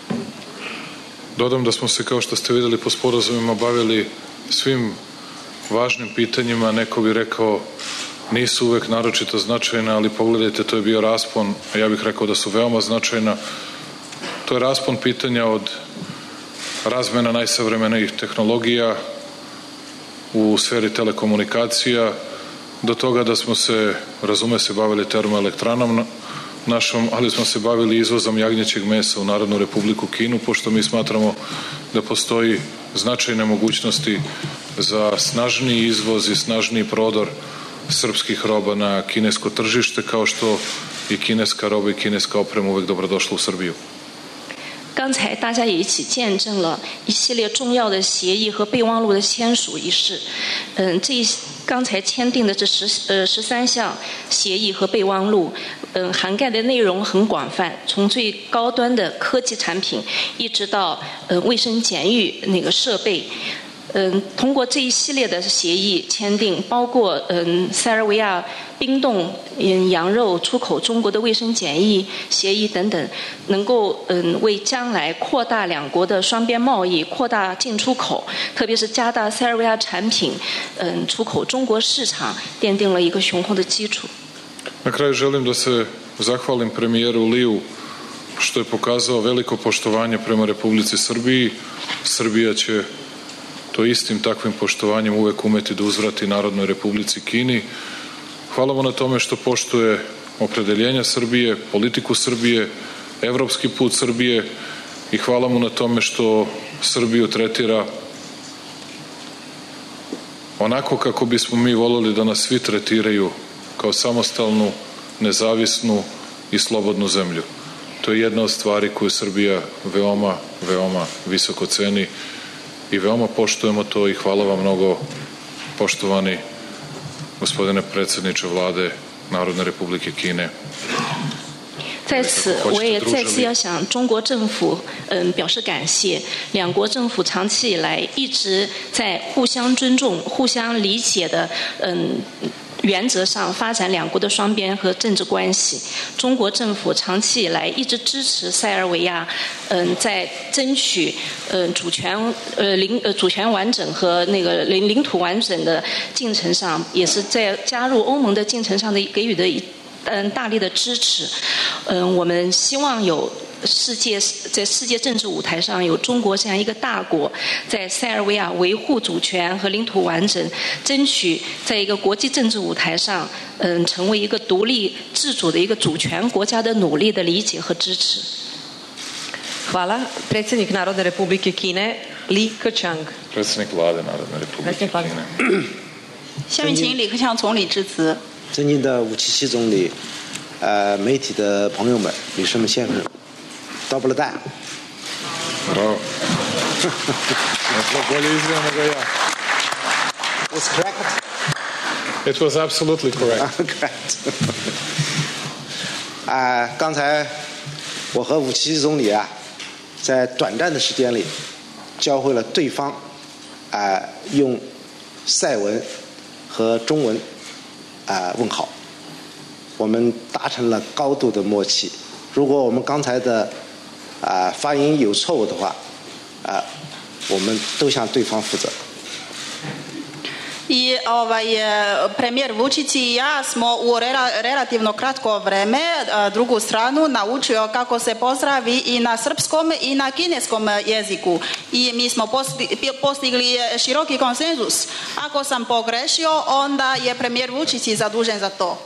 dodam da smo se, kao što ste vidjeli po sporazumima, bavili svim važnim pitanjima. Neko bi rekao nisu uvek naročito značajna, ali pogledajte, to je bio raspon, a ja bih rekao da su veoma značajna. To je raspon pitanja od razmena najsavremenijih tehnologija u sferi telekomunikacija do toga da smo se, razume se, bavili termoelektranom našom, ali smo se bavili izvozom jagnjećeg mesa u Narodnu Republiku Kinu, pošto mi smatramo da postoji značajne mogućnosti za snažniji izvoz i snažniji prodor srpskih roba na kinesko tržište, kao što i kineska roba i kineska oprema uvek dobrodošla u Srbiju. 刚才大家也一起见证了一系列重要的协议和备忘录的签署仪式。嗯，这刚才签订的这十呃十三项协议和备忘录， 嗯，涵盖的内容很广泛，从最高端的科技产品，一直到呃卫生检疫那个设备。嗯，通过这一系列的协议签订，包括嗯塞尔维亚冰冻嗯羊肉出口中国的卫生检疫协议等等，能够嗯为将来扩大两国的双边贸易、扩大进出口，特别是加大塞尔维亚产品嗯出口中国市场，奠定了一个雄厚的基础。 Na kraju želim da se zahvalim premijeru Liu što je pokazao veliko poštovanje prema Republici Srbiji. Srbija će to istim takvim poštovanjem uvek umeti da uzvrati Narodnoj Republici Kini. Hvala mu na tome što poštuje opredeljenja Srbije, politiku Srbije, evropski put Srbije i hvala mu na tome što Srbiju tretira onako kako bismo mi voleli da nas svi tretiraju, kao samostalnu, nezavisnu i slobodnu zemlju. To je jedna od stvari koju Srbija veoma, veoma visoko ceni i veoma poštujemo to i hvala vam mnogo, poštovani gospodine predsjedniče Vlade Narodne Republike Kine. 在此，我也再次要向中国政府嗯表示感谢。两国政府长期以来一直在互相尊重、互相理解的嗯原则上发展两国的双边和政治关系。中国政府长期以来一直支持塞尔维亚，嗯，在争取呃主权呃领呃主权完整和那个领领土完整的进程上，也是在加入欧盟的进程上的给予的一嗯大力的支持。嗯，我们希望有世界在世界政治舞台上有中国这样一个大国，在塞尔维亚维护主权和领土完整，争取在一个国际政治舞台上，嗯，成为一个独立自主的一个主权国家的努力的理解和支持。 Hvala. Predsjednik Narodne Republike Kine Li Keqiang. Predsjednik Vlade Narodne Republike Kine. 下面请李克强总理致辞。 尊敬的吴奇奇总理，呃，媒体的朋友们、女士们、先生。Dobar dan. Bravo. Bolje izgleda nego ja. Was correct? It was absolutely correct. Correct. 啊，刚才我和武奇总理啊，在短暂的时间里，教会了对方啊用塞文和中文啊问好，我们达成了高度的默契。如果我们刚才的啊，发音有错误的话，啊，我们都向对方负责。 I ovaj, premijer Vučić i ja smo u relativno kratko vreme drugu stranu naučio kako se pozdravi i na srpskom i na kineskom jeziku. I mi smo postigli široki konsenzus. Ako sam pogrešio, onda je premijer Vučić zadužen za to.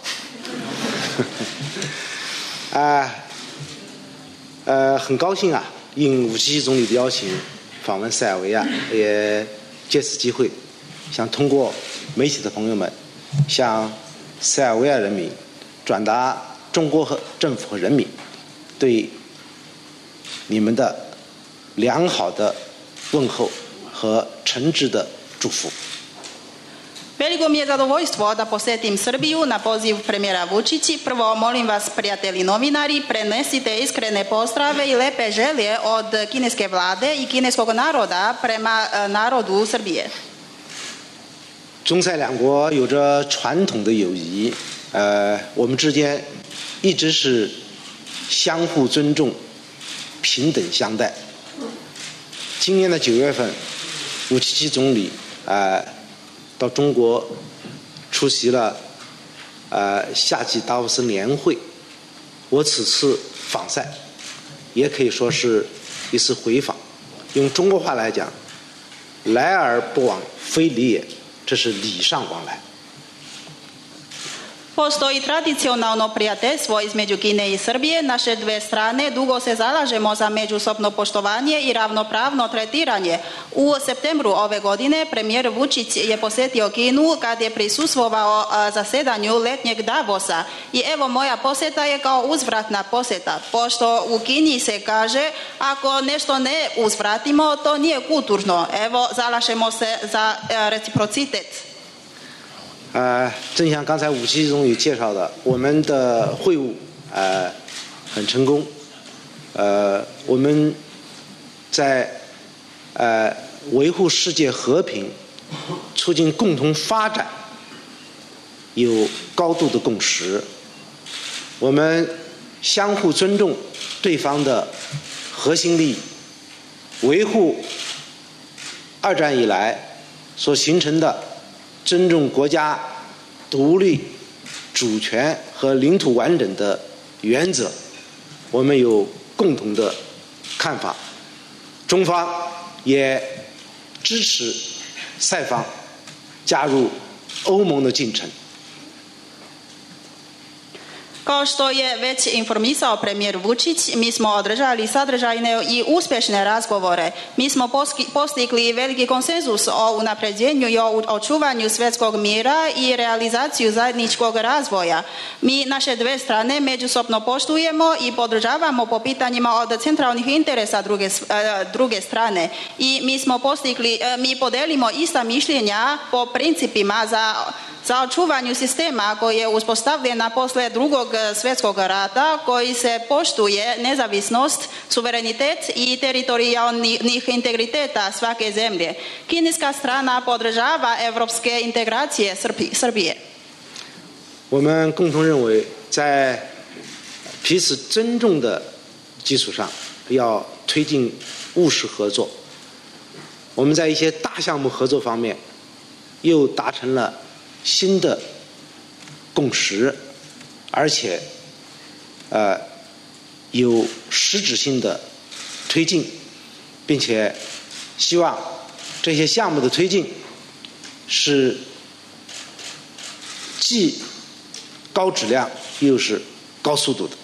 啊。呃，很高兴啊，应武奇奇总理的邀请访问塞尔维亚，也借此机会，想通过媒体的朋友们，向塞尔维亚人民转达中国和政府和人民对你们的良好的问候和诚挚的祝福。 Veliko mi je zadovoljstvo da posjetim Srbiju na poziv premijera Vučića. Prvo, molim vas, prijatelji novinari, prenesite iskrene pozdrave i lepe želje od kineske vlade i kineskog naroda prema narodu Srbije. 中塞两国有着传统的友谊，呃，我们之间一直是相互尊重、平等相待。今年的九月份，武奇奇总理啊。呃到中国出席了呃夏季达沃斯年会，我此次访塞也可以说是一次回访，用中国话来讲，来而不往非礼也，这是礼尚往来。 Postoji tradicionalno prijateljstvo između Kine i Srbije. Naše dve strane dugo se zalažemo za međusobno poštovanje i ravnopravno tretiranje. U septembru ove godine premijer Vučić je posjetio Kinu kad je prisustvovao zasedanju letnjeg Davosa. I evo moja posjeta je kao uzvratna posjeta. Pošto u Kini se kaže ako nešto ne uzvratimo, to nije kulturno. Evo, zalažemo se za reciprocitet. 呃，正像刚才武奇总理介绍的，我们的会晤呃很成功。呃，我们在呃维护世界和平、促进共同发展有高度的共识。我们相互尊重对方的核心利益，维护二战以来所形成的尊重国家独立、主权和领土完整的原则，我们有共同的看法。中方也支持塞方加入欧盟的进程。 Kao što je već informisao premijer Vučić, mi smo održali sadržajne i uspješne razgovore. Mi smo postigli veliki konsenzus o unapređenju i o očuvanju svjetskog mira i realizaciju zajedničkog razvoja. Mi naše dve strane međusobno poštujemo i podržavamo po pitanjima od centralnih interesa druge, druge strane. I mi smo postigli, mi podelimo ista mišljenja po principima za za očuvanju sistema koji je uspostavljen posle drugog svjetskog rata, koji se poštuje nezavisnost, suverenitet i teritorijalnih integriteta svake zemlje. Kineska strana podržava evropske integracije Srbije. 我们共同认为，在彼此尊重的基础上，要推进务实合作。我们在一些大项目合作方面，又达成了新的共识，而且呃有实质性的推进，并且希望这些项目的推进是既高质量又是高速度的。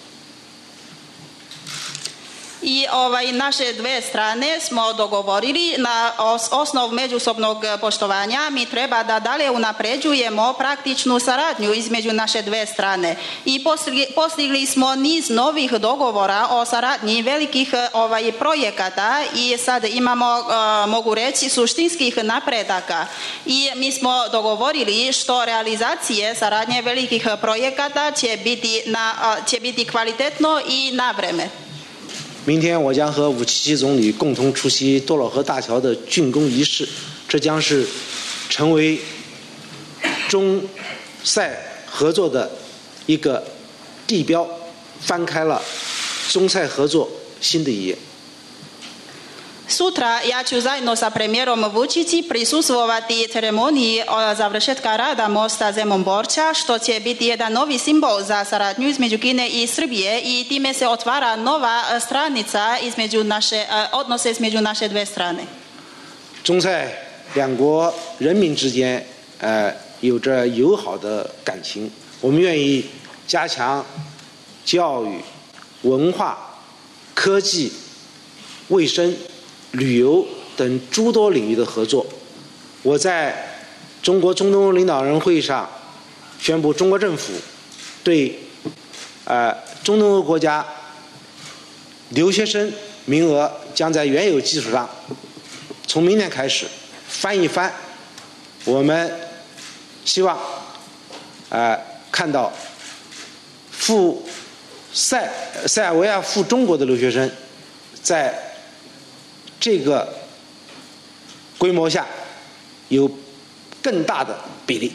I ovaj, naše dve strane smo dogovorili na osnovu međusobnog poštovanja mi treba da dalje unapređujemo praktičnu saradnju između naše dve strane. I postigli, postigli smo niz novih dogovora o saradnji velikih ovaj, projekata i sad imamo, uh, mogu reći, suštinskih napredaka. I mi smo dogovorili što realizacije saradnje velikih projekata će biti, na, uh, će biti kvalitetno i na vreme. 明天我将和武契奇总理共同出席多瑙河大桥的竣工仪式，这将是成为中塞合作的一个地标，翻开了中塞合作新的一页。 Sutra ja ću zajedno sa premijerom Vučići prisustvovati ceremoniji završetka rada mosta Zemun-Borča, što će biti jedan novi simbol za saradnju između Kine i Srbije i time se otvara nova stranica između naše odnose između naše dve strane. 中塞两国人民之间呃有着友好的感情，我们愿意加强教育、文化、科技、卫生、 旅游等诸多领域的合作。我在中国中东领导人会议上宣布，中国政府对呃中东欧国家留学生名额将在原有基础上，从明年开始翻一番。我们希望呃看到赴塞塞尔维亚赴中国的留学生在 这个规模下有更大的比例。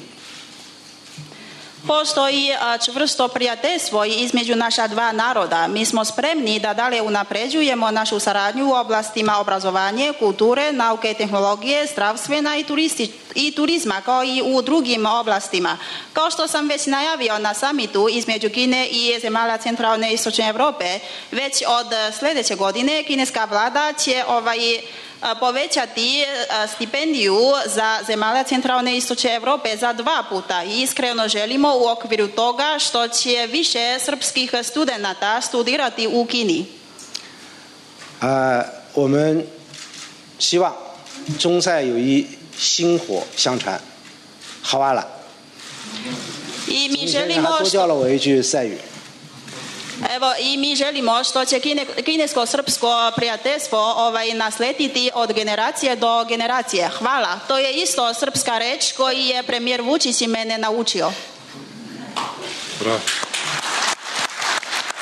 Postoji čvrsto prijateljstvo između naša dva naroda. Mi smo spremni da dalje unapređujemo našu saradnju u oblastima obrazovanja, kulture, nauke i tehnologije, zdravstvena i, turisti, i turizma, kao i u drugim oblastima. Kao što sam već najavio na samitu između Kine i zemalja centralne i istočne Europe, već od sljedeće godine kineska vlada će ovaj povećati stipendiju za zemalja centralne i istočne Europe za dva puta i iskreno želimo u okviru toga što će više srpskih studenata studirati u Kini. 呃，我们希望中塞友谊薪火相传，好哇了。 I mi 今天 želimo 还多教了我一句塞语。 Evo, i mi želimo što će kine, kinesko-srpsko prijateljstvo ovaj, naslediti od generacije do generacije. Hvala. To je isto srpska reč koju je premijer Vučić i mene naučio. Bravo.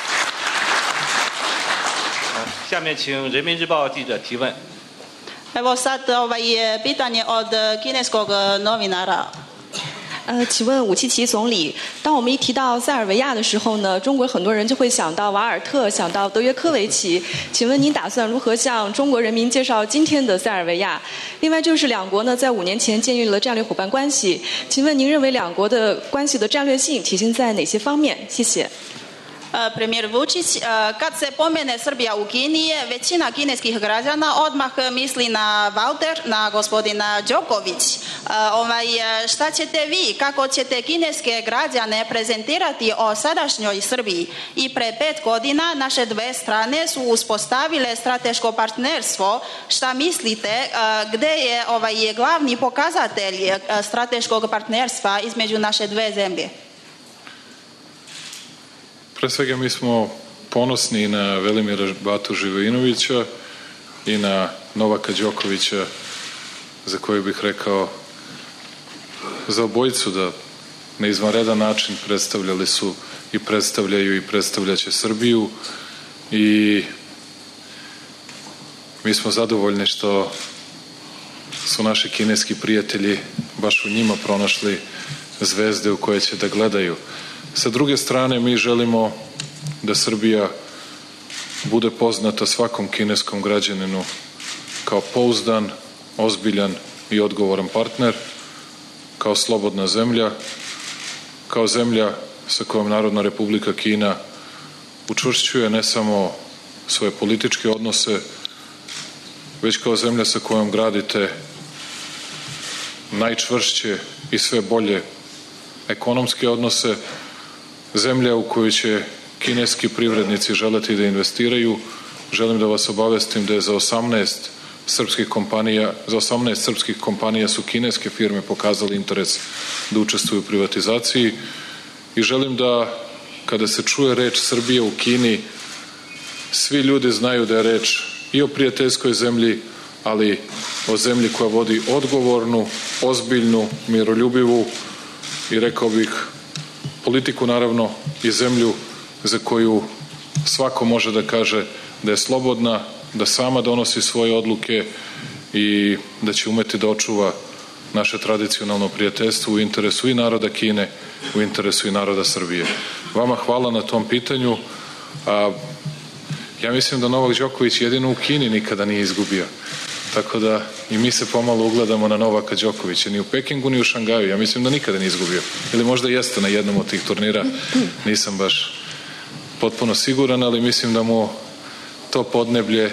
下面请人民日报记者提问。 Evo sad ovaj pitanje od kineskog novinara. 呃，请问武契奇总理，当我们一提到塞尔维亚的时候呢，中国很多人就会想到瓦尔特，想到德约科维奇。请问您打算如何向中国人民介绍今天的塞尔维亚？另外就是两国呢，在五年前建立了战略伙伴关系，请问您认为两国的关系的战略性体现在哪些方面？谢谢。 Premijer Vučić, kad se pomene Srbija u Kini, većina kineskih građana odmah misli na Valter, na gospodina Đoković. Ovaj, šta ćete vi, kako ćete kineske građane prezentirati o sadašnjoj Srbiji? I pre pet godina naše dve strane su uspostavile strateško partnerstvo. Šta mislite, gde je ovaj glavni pokazatelj strateškog partnerstva između naše dve zemlje? Pre svega mi smo ponosni na Velimira Batu Živojinovića i na Novaka Đokovića, za koje bih rekao za obojicu da na izvanredan način predstavljali su i predstavljaju i predstavljaće Srbiju i mi smo zadovoljni što su naši kineski prijatelji baš u njima pronašli zvezde u koje će da gledaju. Sa druge strane, mi želimo da Srbija bude poznata svakom kineskom građaninu kao pouzdan, ozbiljan i odgovoran partner, kao slobodna zemlja, kao zemlja sa kojom Narodna Republika Kina učvršćuje ne samo svoje političke odnose, već kao zemlja sa kojom gradite najčvršće i sve bolje ekonomske odnose, zemlja u kojoj će kineski privrednici želeti da investiraju. Želim da vas obavestim da je za osamnaest srpskih kompanija, za osamnaest srpskih kompanija su kineske firme pokazali interes da učestvuju u privatizaciji i želim da kada se čuje reč Srbija u Kini, svi ljudi znaju da je reč i o prijateljskoj zemlji, ali o zemlji koja vodi odgovornu, ozbiljnu, miroljubivu i rekao bih politiku naravno i zemlju za koju svako može da kaže da je slobodna, da sama donosi svoje odluke i da će umeti da očuva naše tradicionalno prijateljstvo u interesu i naroda Kine, u interesu i naroda Srbije. Vama hvala na tom pitanju. A, ja mislim da Novak Đoković jedino u Kini nikada nije izgubio. Tako da i mi se pomalo ugledamo na Novaka Đokovića. Ni u Pekingu, ni u Šangaju. Ja mislim da nikada nije izgubio. Ili možda jeste na jednom od tih turnira. Nisam baš potpuno siguran, ali mislim da mu to podneblje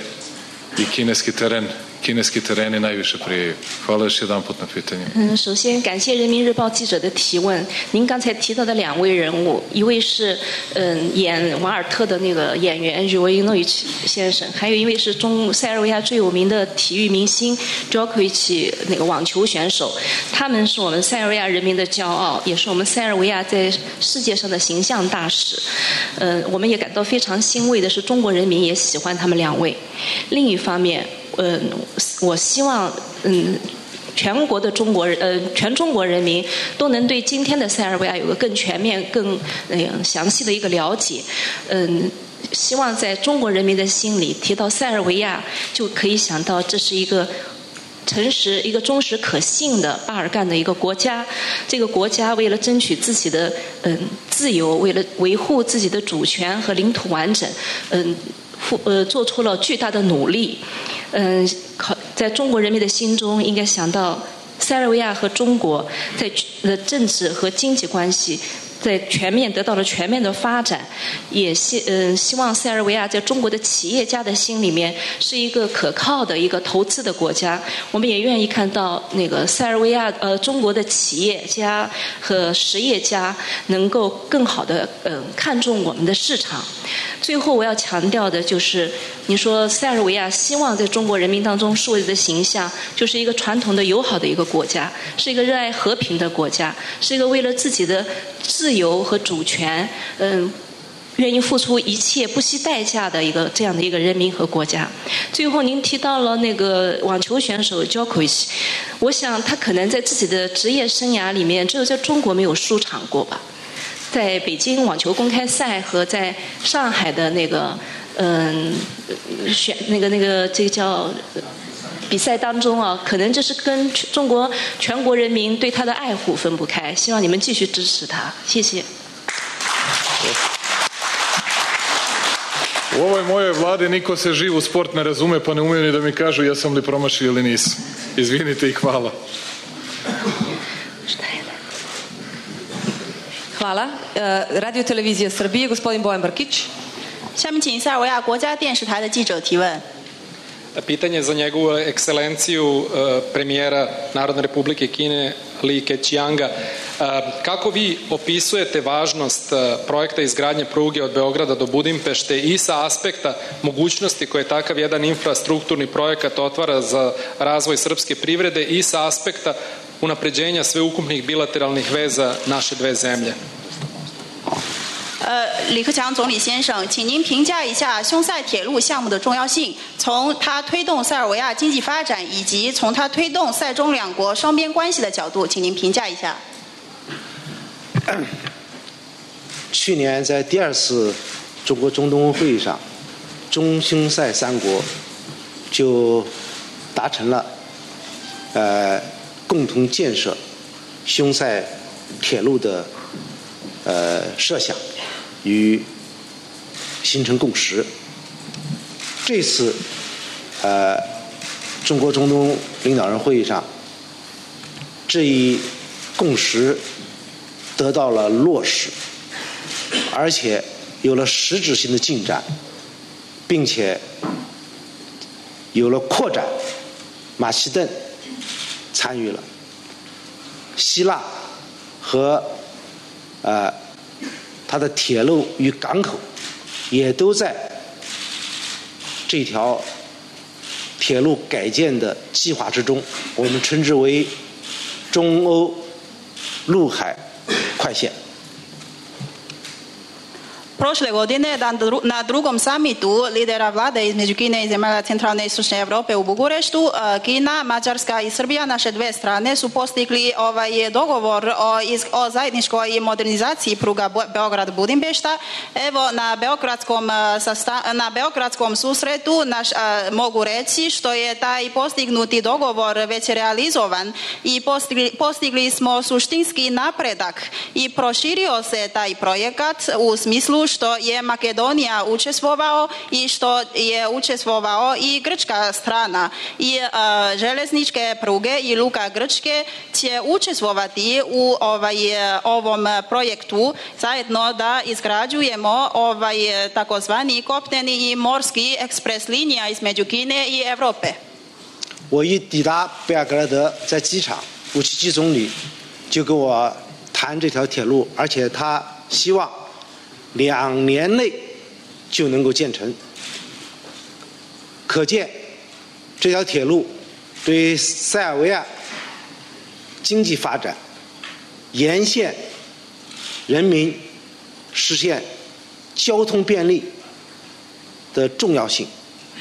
i kineski teren kineski tereni najviše prijaju. Hvala još jedan put na pitanju. 嗯，首先感谢人民日报记者的提问。您刚才提到的两位人物，一位是嗯演瓦尔特的那个演员吕维因诺维奇先生，还有一位是中塞尔维亚最有名的体育明星 Djokovic 那个网球选手。他们是我们塞尔维亚人民的骄傲，也是我们塞尔维亚在世界上的形象大使。嗯，我们也感到非常欣慰的是，中国人民也喜欢他们两位。另一方面，嗯，我希望嗯。全国的中国人，呃，全中国人民都能对今天的塞尔维亚有个更全面、更嗯、呃、详细的一个了解。嗯，希望在中国人民的心里，提到塞尔维亚，就可以想到这是一个诚实、一个忠实可信的巴尔干的一个国家。这个国家为了争取自己的嗯、呃、自由，为了维护自己的主权和领土完整，嗯、呃，呃，做出了巨大的努力。嗯，考在中国人民的心中，应该想到塞尔维亚和中国在的政治和经济关系在全面得到了全面的发展，也希嗯希望塞尔维亚在中国的企业家的心里面是一个可靠的一个投资的国家。我们也愿意看到那个塞尔维亚呃中国的企业家和实业家能够更好的嗯、呃、看重我们的市场。最后我要强调的就是，你说塞尔维亚希望在中国人民当中树立的形象，就是一个传统的友好的一个国家，是一个热爱和平的国家，是一个为了自己的自由和主权，嗯，愿意付出一切不惜代价的一个这样的一个人民和国家。最后您提到了那个网球选手 Djokovic， 我想他可能在自己的职业生涯里面只有在中国没有输场过吧。在北京网球公开赛和在上海的那个嗯选那个那个这个叫比赛当中啊，可能就是跟中国全国人民对他的爱护分不开。希望你们继续支持他，谢谢。 U ovoj mojoj vladi niko se živ u sport ne razume, pa ne umeju ni da mi kažu jesam li promašio ili nisam. Izvinite i hvala. Hvala. Radio televizija Srbije, gospodin Bojan Brkić. 下面请塞尔维亚国家电视台的记者提问。 Pitanje za njegovu ekscelenciju premijera Narodne republike Kine Li Keqianga. Kako vi opisujete važnost projekta izgradnje pruge od Beograda do Budimpešte i sa aspekta mogućnosti koje takav jedan infrastrukturni projekat otvara za razvoj srpske privrede i sa aspekta unapređenja sveukupnih bilateralnih veza naše dve zemlje? 呃，李克强总理先生，请您评价一下匈塞铁路项目的重要性，从它推动塞尔维亚经济发展，以及从它推动塞中两国双边关系的角度，请您评价一下。 去年在第二次中国中东会议上，中匈塞三国就达成了呃共同建设匈塞铁路的呃设想与形成共识。这次呃中国中东领导人会议上，这一共识得到了落实，而且有了实质性的进展，并且有了扩展。马其顿参与了，希腊和呃它的铁路与港口也都在这条铁路改建的计划之中，我们称之为中欧陆海快线。 Prošle godine na drugom samitu lidera vlade između Kine i zemalja centralne i istočne Europe u Bukureštu, Kina, Mađarska i Srbija, naše dve strane, su postigli ovaj dogovor o, iz, o zajedničkoj modernizaciji pruga Beograd-Budimpešta. Evo, na beogradskom, na beogradskom susretu naš, mogu reći što je taj postignuti dogovor već realizovan i postigli, postigli smo suštinski napredak i proširio se taj projekat u smislu što je Makedonija učestvovao i što je učestvovao i grčka strana i uh, železničke pruge i luka Grčke će učestvovati u ovaj, ovom projektu zajedno da izgrađujemo ovaj takozvani kopneni i morski ekspres linija između Kine i Evrope. 我一抵达贝尔格莱德，在机场，武契奇总理就跟我谈这条铁路，而且他希望两年内就能够建成，可见这条铁路对塞尔维亚经济发展、沿线人民实现交通便利的重要性。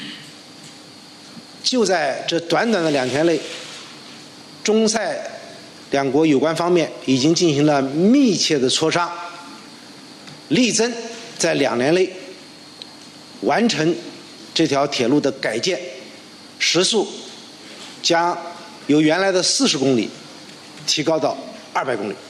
就在这短短的两天内，中塞两国有关方面已经进行了密切的磋商，力争在两年内完成这条铁路的改建，时速将由原来的四十公里提高到二百公里。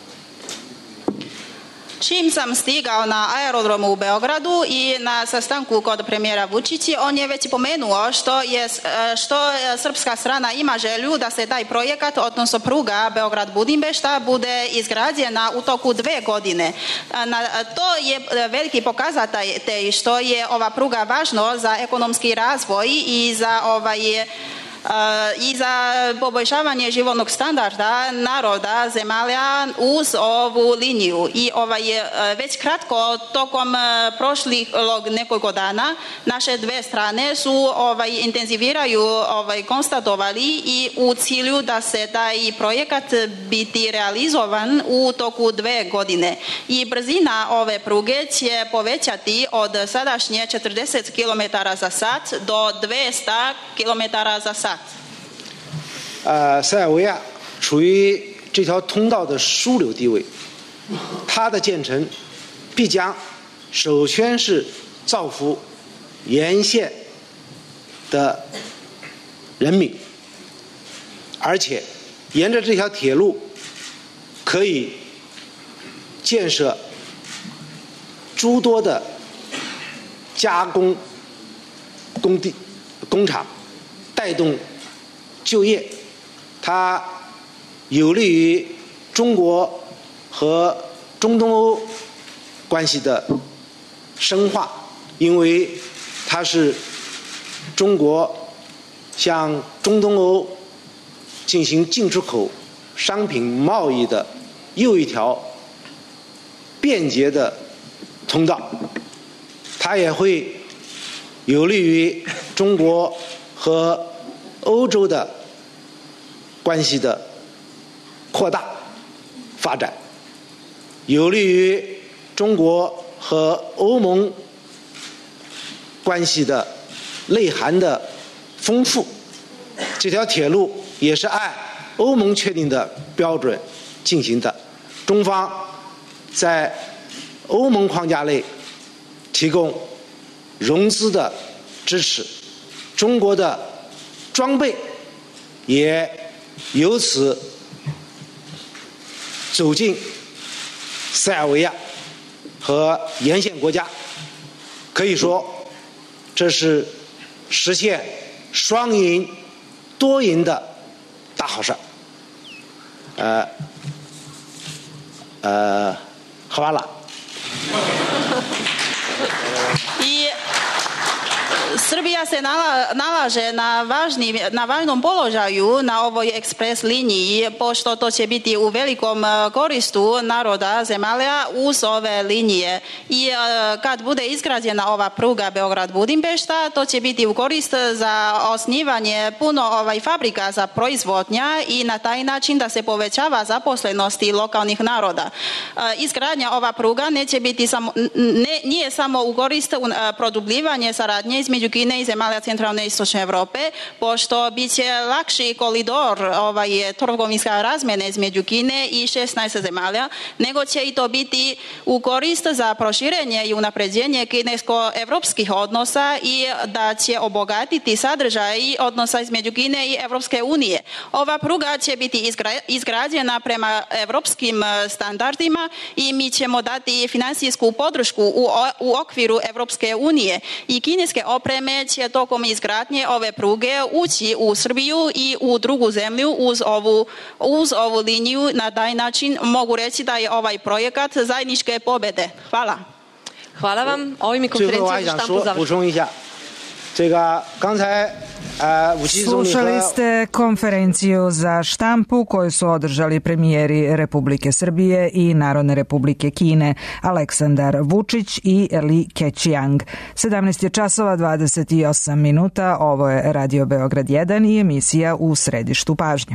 Čim sam stigao na aerodromu u Beogradu i na sastanku kod premijera Vučića, on je već pomenuo što, je, što srpska strana ima želju da se taj projekat, odnosno pruga Beograd-Budimpešta, bude izgrađena u toku dve godine. Na, to je veliki pokazatelj što je ova pruga važno za ekonomski razvoj i za ovaj i za poboljšavanje životnog standarda naroda zemalja uz ovu liniju. I ovaj, već kratko tokom prošlih nekoliko dana naše dve strane su ovaj, intenziviraju ovaj, konstatovali i u cilju da se taj projekat biti realizovan u toku dve godine. I brzina ove pruge će povećati od sadašnje četrdeset kilometara za sat do dvesta kilometara za sat. 呃，塞尔维亚处于这条通道的枢纽地位，它的建成必将首先是造福沿线的人民，而且沿着这条铁路可以建设诸多的加工工地、工厂，带动就业，它有利于中国和中东欧关系的深化，因为它是中国向中东欧进行进出口商品贸易的又一条便捷的通道，它也会有利于中国和欧洲的关系的扩大发展，有利于中国和欧盟关系的内涵的丰富。这条铁路也是按欧盟确定的标准进行的，中方在欧盟框架内提供融资的支持，中国的装备也由此走进塞尔维亚和沿线国家，可以说这是实现双赢多赢的大好事。呃呃hvala. I Srbija se nalaže na, važni, na važnom položaju na ovoj ekspres liniji, pošto to će biti u velikom koristu naroda zemalja uz ove linije. I kad bude izgrađena ova pruga Beograd-Budimpešta, to će biti u korist za osnivanje puno ovaj, fabrika za proizvodnja i na taj način da se povećava zaposlenosti lokalnih naroda. Izgradnja ova pruga neće biti samo, ne, nije samo u korist produbljivanje saradnje između Kine i zemalja centralne i istočne Evrope, pošto bit će lakši koridor ovaj, trgovinska razmjena između Kine i šesnaest zemalja, nego će i to biti u korist za proširenje i unapređenje kinesko-evropskih odnosa i da će obogatiti sadržaj odnosa između Kine i Evropske unije. Ova pruga će biti izgrađena prema evropskim standardima i mi ćemo dati finansijsku podršku u, u okviru Evropske unije i kineske opreme će tokom izgradnje ove pruge ući u Srbiju i u drugu zemlju uz ovu, uz ovu liniju. Na taj način mogu reći da je ovaj projekat zajedničke pobede. Hvala. Hvala vam. Ovim je konferencija za štampu završena. Slušali ste konferenciju za štampu koju su održali premijeri Republike Srbije i Narodne Republike Kine Aleksandar Vučić i Li Keqiang. sedamnaest je časova dvadeset osam minuta, ovo je Radio Beograd jedan i emisija U središtu pažnje.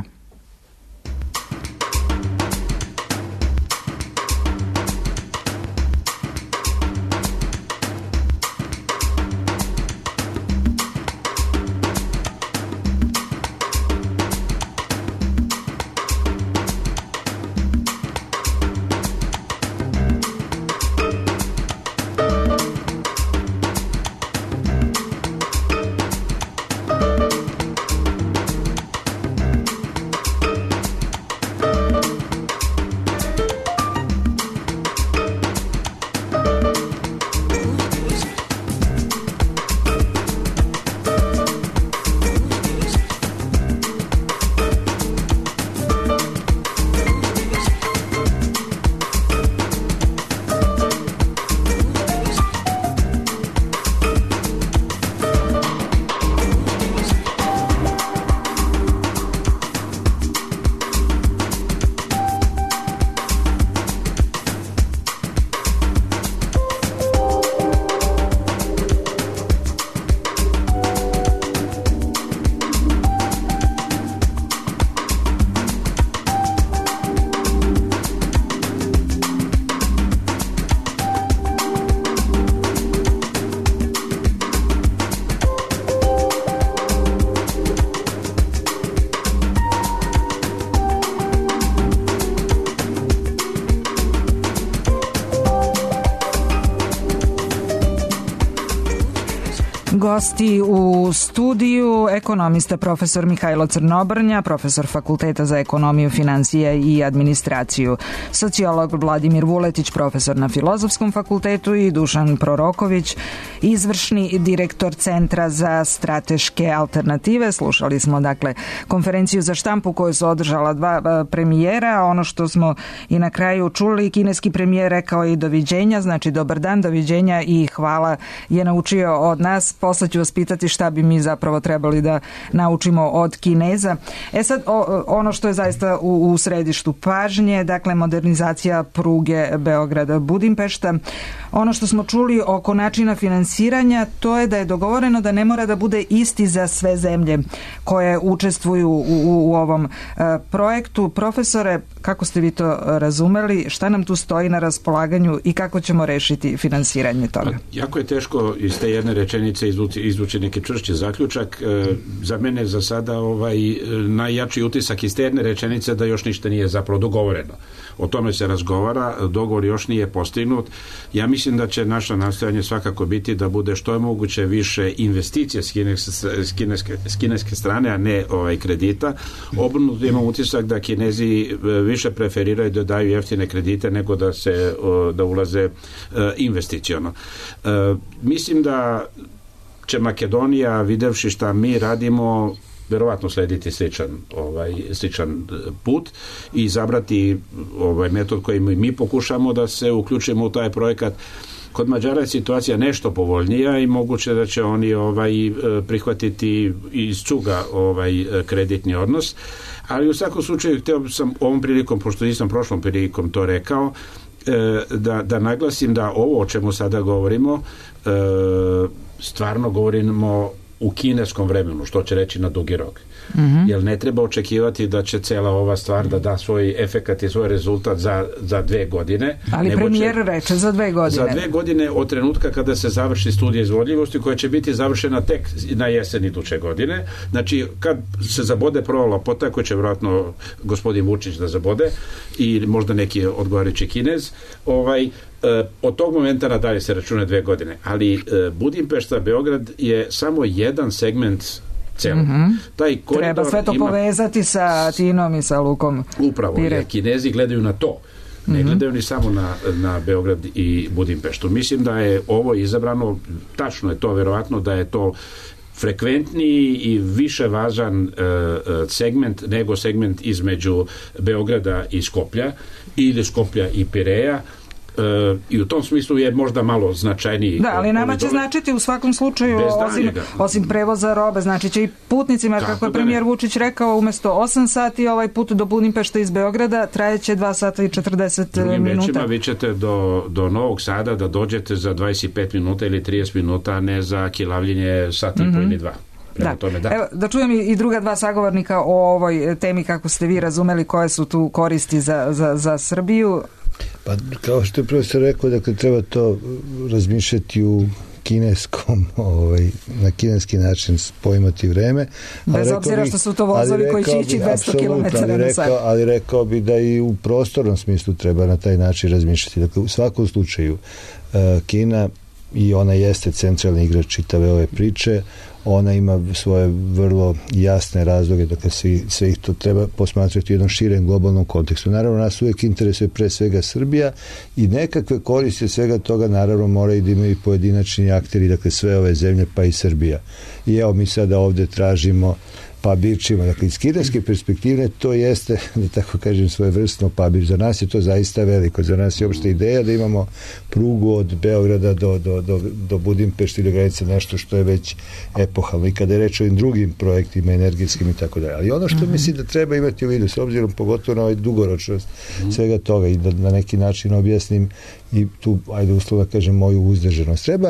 Gosti u studiju, ekonomista profesor Mihajlo Crnobrnja, profesor Fakulteta za ekonomiju, financije i administraciju, sociolog Vladimir Vuletić, profesor na Filozofskom fakultetu, i Dušan Proroković, izvršni direktor Centra za strateške alternative. Slušali smo dakle konferenciju za štampu koju su održala dva premijera. Ono što smo i na kraju čuli, kineski premijer rekao i doviđenja, znači dobar dan, doviđenja i hvala je naučio od nas. Posle ću vas pitati šta bi mi zapravo trebali da naučimo od Kineza. E sad, o, ono što je zaista u, u središtu pažnje, dakle modernizacija pruge Beograd-Budimpešta. Ono što smo čuli oko načina finansiranja, to je da je dogovoreno da ne mora da bude isti za sve zemlje koje učestvuju u, u, u ovom uh, projektu. Profesore, kako ste vi to razumeli? Šta nam tu stoji na raspolaganju i kako ćemo rešiti finansiranje toga? Pa, jako je teško iz te jedne rečenice izvući, izvući neki čvršći zaključak. E, za mene za sada ovaj najjači utisak iz te jedne rečenice da još ništa nije zapravo dogovoreno. O tome se razgovara, dogovor još nije postignut. Ja mislim da će naša nastojanje svakako biti da bude što je moguće više investicije s kineske, s kineske, s kineske strane, a ne ovaj, kredita. Obrnuto imam utisak da Kinezi više preferiraju da daju jeftine kredite nego da se da ulaze investiciono. Mislim da će Makedonija, videvši šta mi radimo, verovatno slediti sličan, ovaj, sličan put i izabrati ovaj metod koji mi pokušamo da se uključimo u taj projekat. Kod Mađara je situacija nešto povoljnija i moguće da će oni ovaj prihvatiti iz cuga ovaj kreditni odnos, ali u svakom slučaju hteo sam ovom prilikom, pošto nisam prošlom prilikom to rekao, da, da naglasim da ovo o čemu sada govorimo stvarno govorimo u kineskom vremenu, što će reći na dugi rok. Mm-hmm. Jer ne treba očekivati da će cela ova stvar da da svoj efekat i svoj rezultat za, za dve godine. Ali premijer će, reče za dve godine. Za dve godine od trenutka kada se završi studija izvodljivosti, koja će biti završena tek na jesen iduće godine. Znači, kad se zabode prva lopota, koju će vjerojatno gospodin Vučić da zabode, i možda neki odgovarajući Kinez, ovaj, od tog momenta nadalje se računa dve godine. Ali Budimpešta, Beograd je samo jedan segment celo. Mm-hmm. Taj koridor treba sve to ima povezati sa Atinom i sa lukom upravo, Pire. Jer Kinezi gledaju na to. Ne mm-hmm. gledaju ni samo na, na Beograd i Budimpeštu. Mislim da je ovo izabrano, tačno je to verovatno da je to frekventniji i više važan uh, segment nego segment između Beograda i Skoplja ili Skoplja i Pireja. Uh, i u tom smislu je možda malo značajniji. Da, ali nama će značiti u svakom slučaju osim, osim prevoza robe, znači će i putnicima, kako je premijer Vučić rekao, umesto osam sati ovaj put do Budimpešte iz Beograda trajeće dva sata i četrdeset Drugim minuta. Rečima, vi ćete do, do Novog Sada da dođete za dvadeset pet minuta ili trideset minuta, a ne za kilavljenje sat i mm-hmm. po ili dva. Da. Tome, da. Evo, da čujem i druga dva sagovornika o ovoj temi, kako ste vi razumeli, koje su tu koristi za, za, za Srbiju. Pa kao što je profesor rekao, dakle treba to razmišljati u kineskom, ovaj, na kineski način poimati vreme. Bez obzira što su to vozovi koji će ići dvesta kilometara na sat. Ali rekao bi da i u prostornom smislu treba na taj način razmišljati. Dakle, u svakom slučaju Kina, i ona jeste centralni igrač čitave ove priče, ona ima svoje vrlo jasne razloge, dakle svi, sve ih to treba posmatrati u jednom širem globalnom kontekstu. Naravno, nas uvijek interesuje pre svega Srbija i nekakve koriste svega toga naravno moraju da imaju pojedinačni akteri, dakle sve ove zemlje pa i Srbija. I evo mi sada ovde tražimo pabirčima, dakle iz kineske perspektive to jeste, da tako kažem, svojevrsno pabir. Za nas je to zaista veliko, za nas je uopšte ideja da imamo prugu od Beograda do, do, do, do Budimpešte i do granice, nešto što je već epohalno, i kada je reč o ovim drugim projektima energetskim i tako dalje. Ali ono što mm-hmm. mislim da treba imati u vidu, s obzirom pogotovo na ovaj dugoročnost mm-hmm. svega toga, i da na neki način objasnim i tu, ajde uslovno kažem, moju uzdržanost. Treba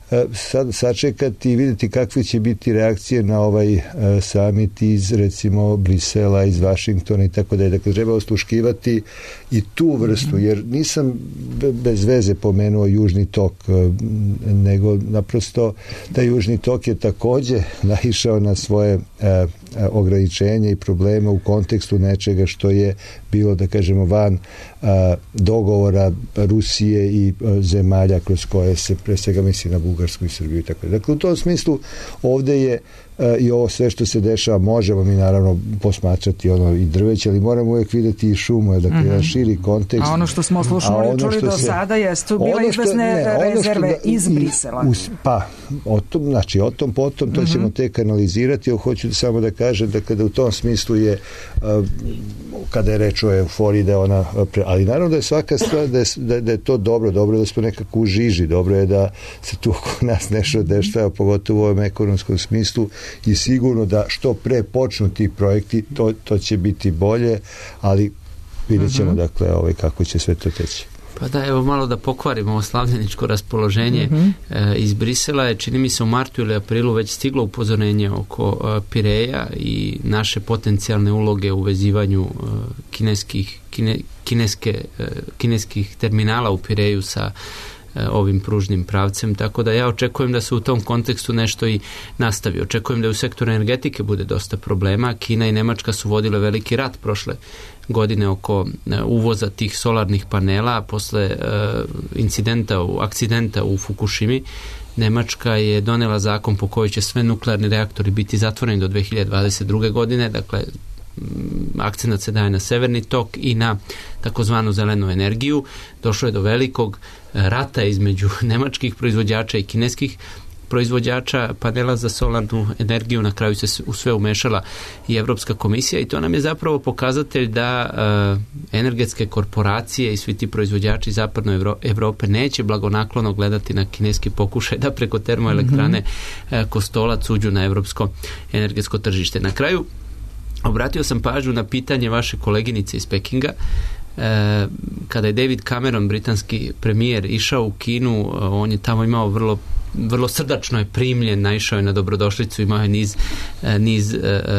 sad sačekati i vidjeti kakve će biti reakcije na ovaj uh, samit iz recimo Brisela, iz Vašingtona i tako dalje. Dakle, treba osluškivati i tu vrstu, jer nisam bez veze pomenuo Južni tok, uh, nego naprosto da Južni tok je takođe naišao na svoje uh, ograničenja i problema u kontekstu nečega što je bilo, da kažemo, van a, dogovora Rusije i a, zemalja kroz koje se pre svega misli na Bugarsku i Srbiju i tako. Dakle, u tom smislu ovde je i ovo sve što se dešava, možemo mi naravno posmatrati ono i drveće, ali moramo uvijek vidjeti i šumu, dakle, mm-hmm. jedan širi kontekst. A ono što smo slušali i čuli do se, sada jeste bile izvesne ne, rezerve što, iz Brisela. Us, pa, o tom, znači, o tom potom, to mm-hmm. ćemo tek analizirati, ali hoću samo da kažem da kada u tom smislu je, uh, kada je reč o euforiji, da je ona, pre, ali naravno da je svaka stvar, da je, da, da je to dobro, dobro je da smo nekako u žiži, dobro je da se tu oko nas nešto dešava, pogotovo u ovom ekonomskom smislu, i sigurno da što pre počnu ti projekti, to, to će biti bolje, ali vidjet ćemo mm-hmm. dakle ovaj, kako će sve to teći. Pa da, evo malo da pokvarimo ovo slavljeničko raspoloženje. Mm-hmm. E, iz Brisela je, čini mi se, u martu ili aprilu već stiglo upozorenje oko e, Pireja i naše potencijalne uloge u vezivanju e, kineskih, kine, kineske, e, kineskih terminala u Pireju sa ovim pružnim pravcem, tako da ja očekujem da se u tom kontekstu nešto i nastavi. Očekujem da u sektoru energetike bude dosta problema. Kina i Nemačka su vodile veliki rat prošle godine oko uvoza tih solarnih panela, a posle uh, incidenta, akcidenta u Fukushimi, Nemačka je donela zakon po kojoj će sve nuklearni reaktori biti zatvoreni do dve hiljade dvadeset druge godine, dakle akcenat se daje na severni tok i na takozvanu zelenu energiju. Došlo je do velikog rata između nemačkih proizvođača i kineskih proizvođača panela za solarnu energiju. Na kraju se u sve umešala i Evropska komisija i to nam je zapravo pokazatelj da uh, energetske korporacije i svi ti proizvođači zapadne Evro- Evrope neće blagonaklono gledati na kineski pokušaj da preko termoelektrane mm-hmm. uh, Kostolac uđu na evropsko energetsko tržište. Na kraju obratio sam pažnju na pitanje vaše koleginice iz Pekinga. E, kada je David Cameron, britanski premijer, išao u Kinu, on je tamo imao vrlo, vrlo srdačno je primljen, naišao je na dobrodošlicu, imao je niz, niz e, e,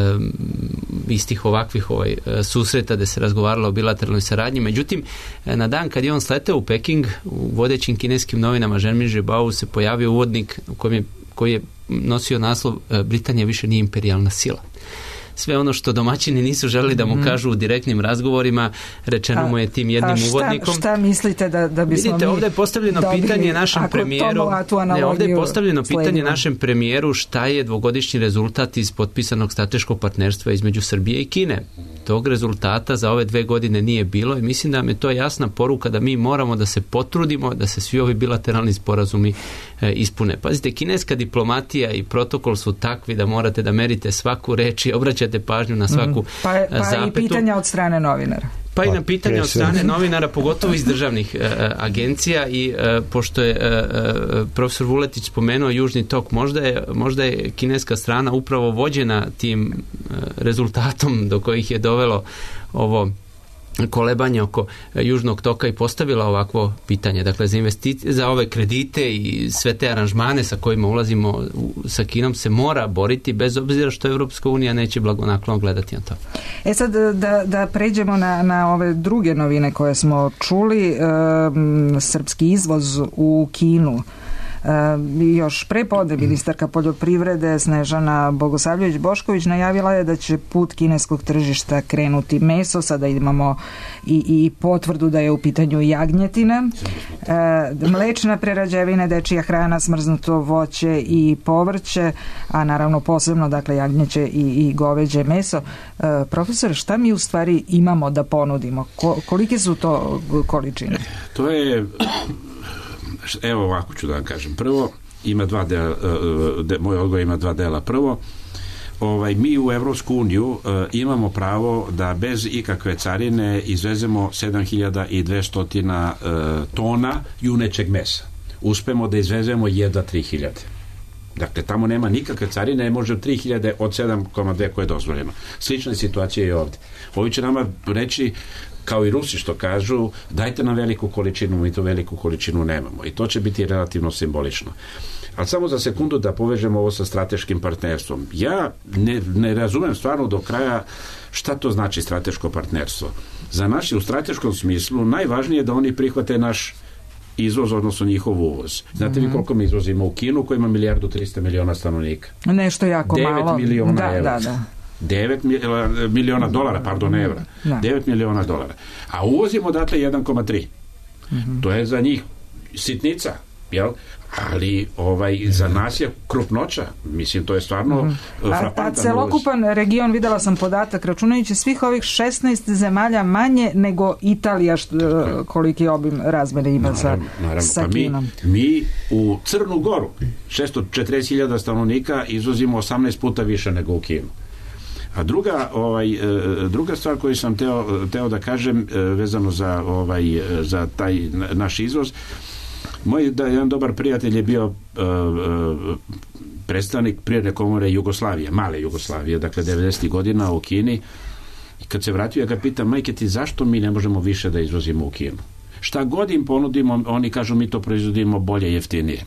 istih ovakvih ovaj, susreta gde se razgovaralo o bilateralnoj saradnji. Međutim, na dan kad je on sleteo u Peking, u vodećim kineskim novinama Zhenmin Zhibao se pojavio uvodnik u kojem je, koji je nosio naslov Britanija više nije imperijalna sila. Sve ono što domaćini nisu želeli da mu kažu u direktnim razgovorima, rečeno a, mu je tim jednim šta, uvodnikom. Šta mislite da, da bismo Vidite, ovdje je postavljeno dobili, pitanje našem premijeru. Ne, ovdje je postavljeno sledimo. pitanje našem premijeru šta je dvogodišnji rezultat iz potpisanog strateškog partnerstva između Srbije i Kine. Tog rezultata za ove dve godine nije bilo i mislim da nam je to jasna poruka da mi moramo da se potrudimo da se svi ovi bilateralni sporazumi e, ispune. Pazite, kineska diplomatija i protokol su takvi da morate da merite svaku reč i obraćate pažnju na svaku mm-hmm. pa, pa zapetu. Pa i pitanja od strane novinara. Pa i na pitanje od strane novinara, pogotovo iz državnih e, agencija i e, pošto je e, profesor Vuletić spomenuo Južni tok, možda je, možda je kineska strana upravo vođena tim e, rezultatom do kojih je dovelo ovo kolebanje oko Južnog toka i postavila ovakvo pitanje. Dakle, za, investi- za ove kredite i sve te aranžmane sa kojima ulazimo u, sa Kinom se mora boriti bez obzira što Evropska unija neće blagonaklono gledati na to. E sad da, da pređemo na, na ove druge novine koje smo čuli. E, srpski izvoz u Kinu. E, još pre podne ministarka poljoprivrede Snežana Bogosavljević-Bošković najavila je da će put kineskog tržišta krenuti meso. Sada imamo i, i potvrdu da je u pitanju jagnjetina, e, mlečna prerađevina, dečija hrana, smrznuto voće i povrće, a naravno posebno dakle jagnjeće i, i goveđe meso. E, profesor, šta mi u stvari imamo da ponudimo? Ko, kolike su to količine? To je Evo ovako ću da vam kažem. Prvo, ima dva dela, de, moj odgovor ima dva dela. Prvo, ovaj, mi u Evropsku uniju uh, imamo pravo da bez ikakve carine izvezemo sedam hiljada dvesta uh, tona junećeg mesa. Uspemo da izvezemo jedva tri hiljade. Dakle, tamo nema nikakve carine, može tri hiljade od sedam zarez dve koje je dozvoljeno. Slična situacija je i ovdje. Ovi će nama reći, kao i Rusi što kažu, dajte nam veliku količinu, mi to veliku količinu nemamo. I to će biti relativno simbolično. Ali samo za sekundu da povežemo ovo sa strateškim partnerstvom. Ja ne, ne razumem stvarno do kraja šta to znači strateško partnerstvo. Za nas je u strateškom smislu najvažnije da oni prihvate naš izvoz, odnosno njihov uvoz. Znate mm-hmm. vi koliko mi izvozimo u Kinu, koja ima milijardu trista miliona stanovnika? Nešto jako malo. devet miliona da, evra. Da, da. devet miliona dolara, pardon, evra. Da. devet miliona dolara. A uvozimo odatle jedan zarez tri. Mm-hmm. To je za njih sitnica, jel? Ali ovaj, za nas je krupnoća. Mislim, to je stvarno mm-hmm. frapantan. A, a celokupan region, videla sam podatak, računajući svih ovih šesnaest zemalja manje nego Italija, što, koliki obim razmere ima naravno, sa, naravno. sa pa Kinom. Mi, mi u Crnu Goru, šesto četrdeset hiljada stanovnika, izvozimo osamnaest puta više nego u Kinu. A druga, ovaj, druga stvar koju sam teo, teo da kažem vezano za, ovaj, za taj naš izvoz, moj da, jedan dobar prijatelj je bio uh, uh, predstavnik Privredne komore Jugoslavije, male Jugoslavije, dakle devedesetih godina u Kini, i kad se vratio ja ga pitam, majke ti, zašto mi ne možemo više da izvozimo u Kinu? Šta god im ponudimo, oni kažu mi to proizvodimo bolje, jeftinije.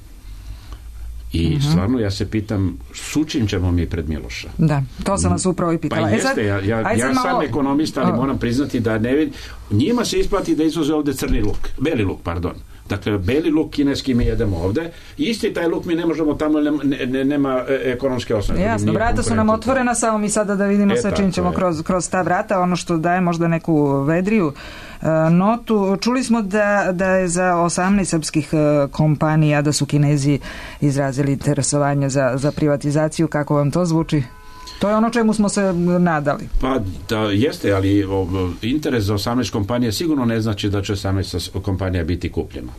I uh-huh. stvarno ja se pitam, sučim ćemo mi pred Miloša. Da, to sam vas upravo i pitala. Pa jeste, ja, ja, ja sam malo... ekonomista, ali oh. moram priznati da ne vidim, njima se isplati da izvoze ovde crni luk, beli luk, pardon. Dakle, beli luk kineski mi jedemo ovde, isti taj luk mi ne možemo tamo, ne, ne, nema ekonomske osnove. Jasno, vrata su nam otvorena, samo mi sada da vidimo e, sa čim ćemo kroz, kroz ta vrata, ono što daje možda neku vedriju uh, notu. Čuli smo da, da je za osamnaest srpskih uh, kompanija, da su Kinezi izrazili interesovanje za, za privatizaciju. Kako vam to zvuči? To je ono čemu smo se nadali. Pa da, jeste, ali o, interes za osamnaest kompanija sigurno ne znači da će osamnaest kompanija biti kupljeno.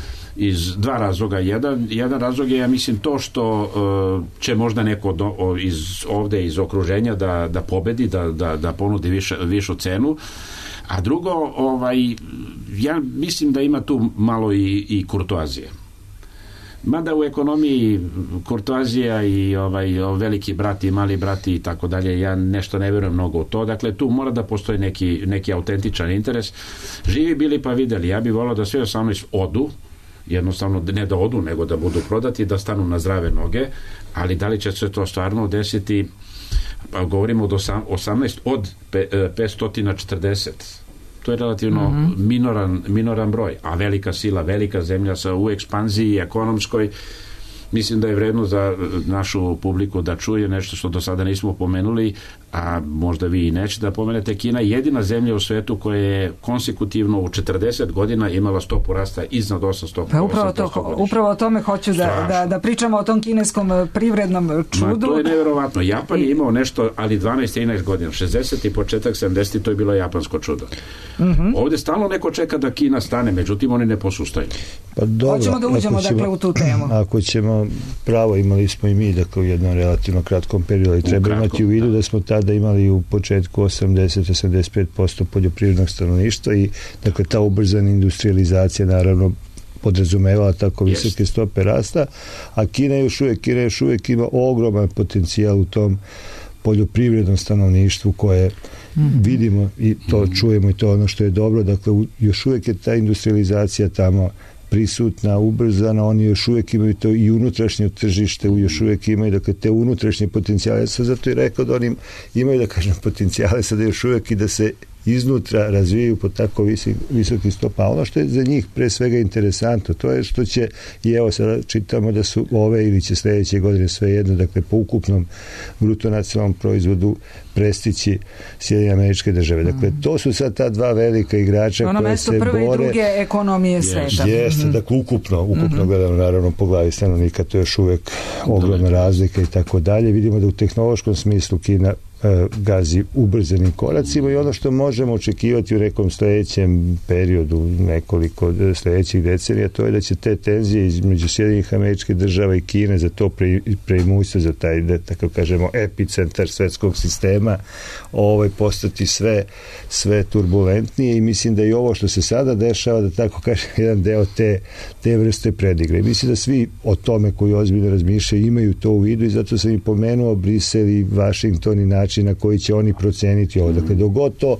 Iz dva razloga. Jedan, jedan razlog je, ja mislim, to što uh, će možda neko do, o, iz, ovde iz okruženja da, da pobedi, da, da, da ponudi više, višu cenu. A drugo, ovaj, ja mislim da ima tu malo i, i kurtoazije. Mada u ekonomiji kurtoazija i ovaj veliki brati i mali brati i tako dalje, ja nešto ne vjerujem mnogo u to. Dakle, tu mora da postoji neki, neki autentičan interes. Živi bili pa videli. Ja bih volao da sve osamnaest odu, jednostavno ne da odu, nego da budu prodati, da stanu na zdrave noge, ali da li će se to stvarno desiti, pa govorimo od osamnaest od petsto četrdeset. To je relativno mm-hmm. minoran, minoran broj, a velika sila, velika zemlja sa u ekspanziji ekonomskoj. Mislim da je vredno za našu publiku da čuje nešto što do sada nismo pomenuli, a možda vi i nećete da pomenete. Kina je jedina zemlja u svetu koja je konsekutivno u četrdeset godina imala stopu rasta iznad osamsto. Pa upravo, to, upravo o tome hoću da, da, da pričamo, o tom kineskom privrednom čudu. Ma, to je nevjerovatno. Japan je imao nešto, ali dvanaest trinaest godina. šezdeset i početak sedamdeset to je bilo japansko čudo. Mm-hmm. Ovdje stalno neko čeka da Kina stane, međutim oni ne posustaju. Pa dobro, hoćemo da uđemo ćemo, dakle, u tu temu. Ako ćemo pravo, imali smo i mi dakle u jednom relativno kratkom periodu, i treba kratkom, imati u vidu da. da smo tada imali u početku osamdeset do osamdeset pet posto poljoprivrednog stanovništva i dakle ta ubrzana industrializacija naravno podrazumevala tako visoke stope rasta, a Kina još uvijek, Kina još uvijek ima ogroman potencijal u tom poljoprivrednom stanovništvu koje mm-hmm. vidimo i to mm-hmm. čujemo i to ono što je dobro, dakle još uvijek je ta industrializacija tamo prisutna, ubrzana, oni još uvijek imaju to i unutrašnje tržište, još uvijek imaju dakle te unutrašnje potencijale. Ja sam zato i rekao da oni imaju, da kažem, potencijale sada još uvijek i da se iznutra razvijaju po tako visok, visoki stopa. A ono što je za njih pre svega interesantno, to je što će, i evo sada čitamo da su ove ili će sljedeće godine sve jedno, dakle po ukupnom bruto nacionalnom proizvodu prestići Sjedinjene Američke Države. Dakle, to su sad ta dva velika igrača ono koje se bore. Ono mesto prve i druge ekonomije sveta. Jeste, mm-hmm. dakle ukupno, ukupno mm-hmm. gledano naravno po glavi stanovnika, to je još uvijek ogromna razlika i tako dalje. Vidimo da u tehnološkom smislu Kina gazi ubrzanim koracima i ono što možemo očekivati u nekom sljedećem periodu, nekoliko sljedećih decenija, to je da će te tenzije između Sjedinjenih Američkih Država i Kine za to pre, preimujstvo, za taj, da tako kažemo, epicentar svetskog sistema, ovaj, postati sve, sve turbulentnije i mislim da i ovo što se sada dešava, da tako kažem, jedan deo te, te vrste predigre. I mislim da svi o tome koji ozbiljno razmišljaju imaju to u vidu i zato sam i pomenuo Brisel i Washington i način na koji će oni proceniti ovo. Dakle, dok god to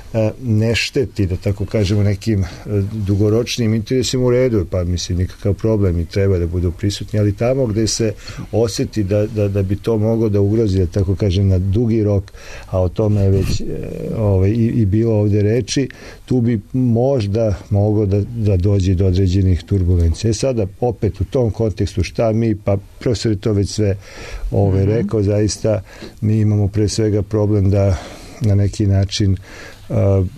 ne šteti, da tako kažemo, nekim dugoročnim interesima, u redu, pa mislim nikakav problem i treba da budu prisutni, ali tamo gde se osjeti da, da, da bi to moglo da ugrozi, da tako kažem, na dugi rok, a o tome je već ovaj, i, i bilo ovde reči, tu bi možda moglo da, da dođe do određenih turbulencija. Sada opet u tom kontekstu šta mi, pa profesor je to već sve ovaj, mm-hmm. rekao, zaista mi imamo pre svega problem da na neki način uh,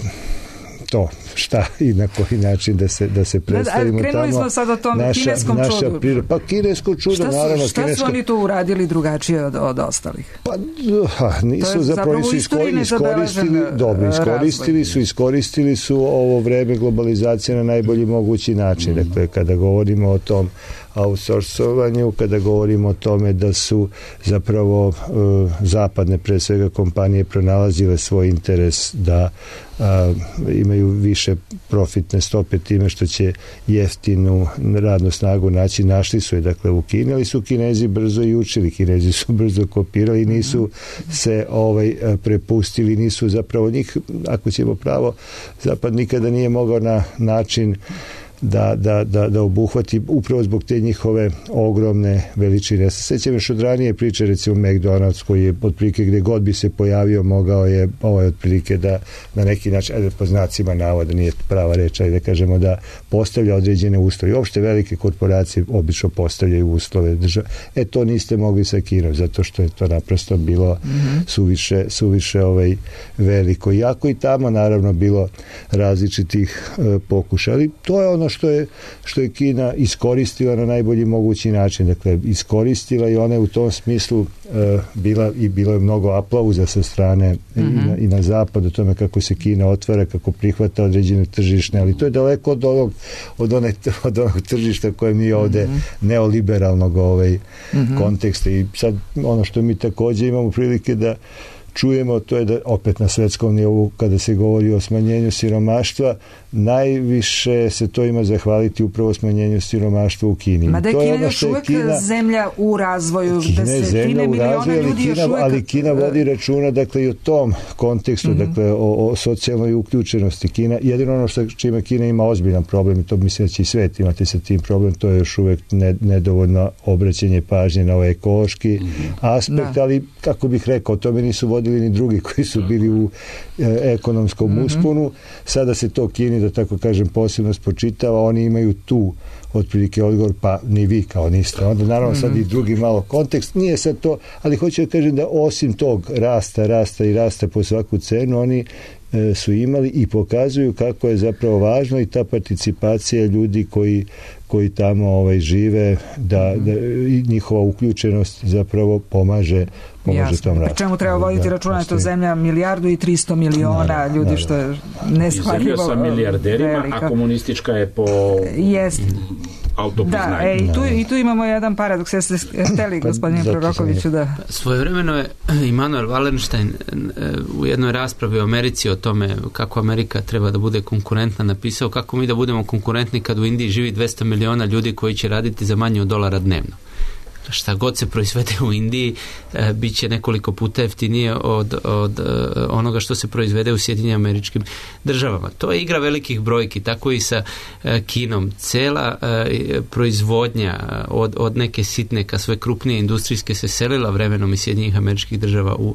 to šta i na koji način da se, da se predstavimo da, krenuli tamo. Smo sad o tom naša, kineskom naša čudu. Priroda, pa kinesko čudo, šta su, naravno. Šta kinesko... su oni tu uradili drugačije od, od ostalih? Pa ha, nisu zapravo su iskoristili, iskoristili dobro, iskoristili su, iskoristili su ovo vreme globalizacije na najbolji mogući način. Mm. Dakle, kada govorimo o tom outsourcovanju, kada govorimo o tome da su zapravo uh, zapadne pre svega kompanije pronalazile svoj interes da uh, imaju više profitne stope time što će jeftinu radnu snagu naći, našli su je dakle u Kini, ali su Kinezi brzo i učili, Kinezi su brzo kopirali, nisu se ovaj prepustili, nisu zapravo njih, ako ćemo pravo, Zapad nikada nije mogao na način da, da, da, da obuhvati upravo zbog te njihove ogromne veličine. Ja se sećam još od ranije priče, recimo McDonald's, koji je otprilike gde god bi se pojavio mogao je ovaj otprilike da na neki način, ajde po znacima navoda, nije prava reč, ajde da kažemo da postavlja određene uslove. I uopšte velike korporacije obično postavljaju uslove države. E to niste mogli sa Kinom, zato što je to naprosto bilo mm-hmm. suviše, suviše ovaj veliko. Iako i tamo naravno bilo različitih e, pokušaja, ali to je ono što je, što je Kina iskoristila na najbolji mogući način. Dakle, iskoristila i ona je u tom smislu uh, bila i bilo je mnogo aplauza sa strane mm-hmm. i, na, i na zapadu o tome kako se Kina otvara, kako prihvata određene tržišne, ali to je daleko od onog, od one, od onog tržišta koje mi ovde mm-hmm. neoliberalnog ovaj, mm-hmm. konteksta. I sad ono što mi takođe imamo prilike da čujemo, to je da opet na svetskom nivou kada se govori o smanjenju siromaštva, najviše se to ima zahvaliti upravo smanjenju siromaštva u Kini. Ma da je Kina još uvek Kina, zemlja u razvoju, Kina da se Kine miliona ljudi Kina, još uvek... Ali Kina vodi računa, dakle, i o tom kontekstu, mm-hmm. dakle, o, o socijalnoj uključenosti. Kina, jedino ono što čime Kina ima ozbiljan problem, i to mislim da će i svet imati sa tim problem, to je još uvek ne, nedovoljno obraćanje pažnje na ovaj ekološki mm-hmm. aspekt, da. Ali, kako bih rekao, o tome nisu vodili ni drugi koji su bili u e, ekonomskom mm-hmm. usponu. Sada se to Kini, da tako kažem, posebno spočitava, oni imaju tu otprilike odgovor, pa ni vi kao niste. Onda naravno sad i drugi malo kontekst, nije sad to, ali hoću da kažem da osim tog rasta, rasta i rasta po svaku cenu, oni e, su imali i pokazuju kako je zapravo važno i ta participacija ljudi koji koji tamo ovaj, žive, da, da i njihova uključenost zapravo pomaže pomaže tom rastu. Pri čemu treba voditi da, računa, to zemlja milijardu i tristo miliona naravno, ljudi, naravno. Što je neshvatljivo. Zemlja sa milijarderima, velika. A komunistička je po... Jest. autopriznanje. Da, e, i, tu, i tu imamo jedan paradoks. Jeste hteli, gospodine Prorokoviću, da... Svojevremeno je Immanuel Wallenstein u jednoj raspravi o Americi o tome kako Amerika treba da bude konkurentna napisao kako mi da budemo konkurentni kad u Indiji živi dvesta miliona ljudi koji će raditi za manje od dolara dnevno. Šta god se proizvede u Indiji e, bit će nekoliko puta jeftinije od, od e, onoga što se proizvede u Sjedinjenim Američkim Državama. To je igra velikih brojki, tako i sa e, Kinom. Cela e, proizvodnja od, od neke sitne ka sve krupnije industrijske se selila vremenom iz Sjedinjenih Američkih Država u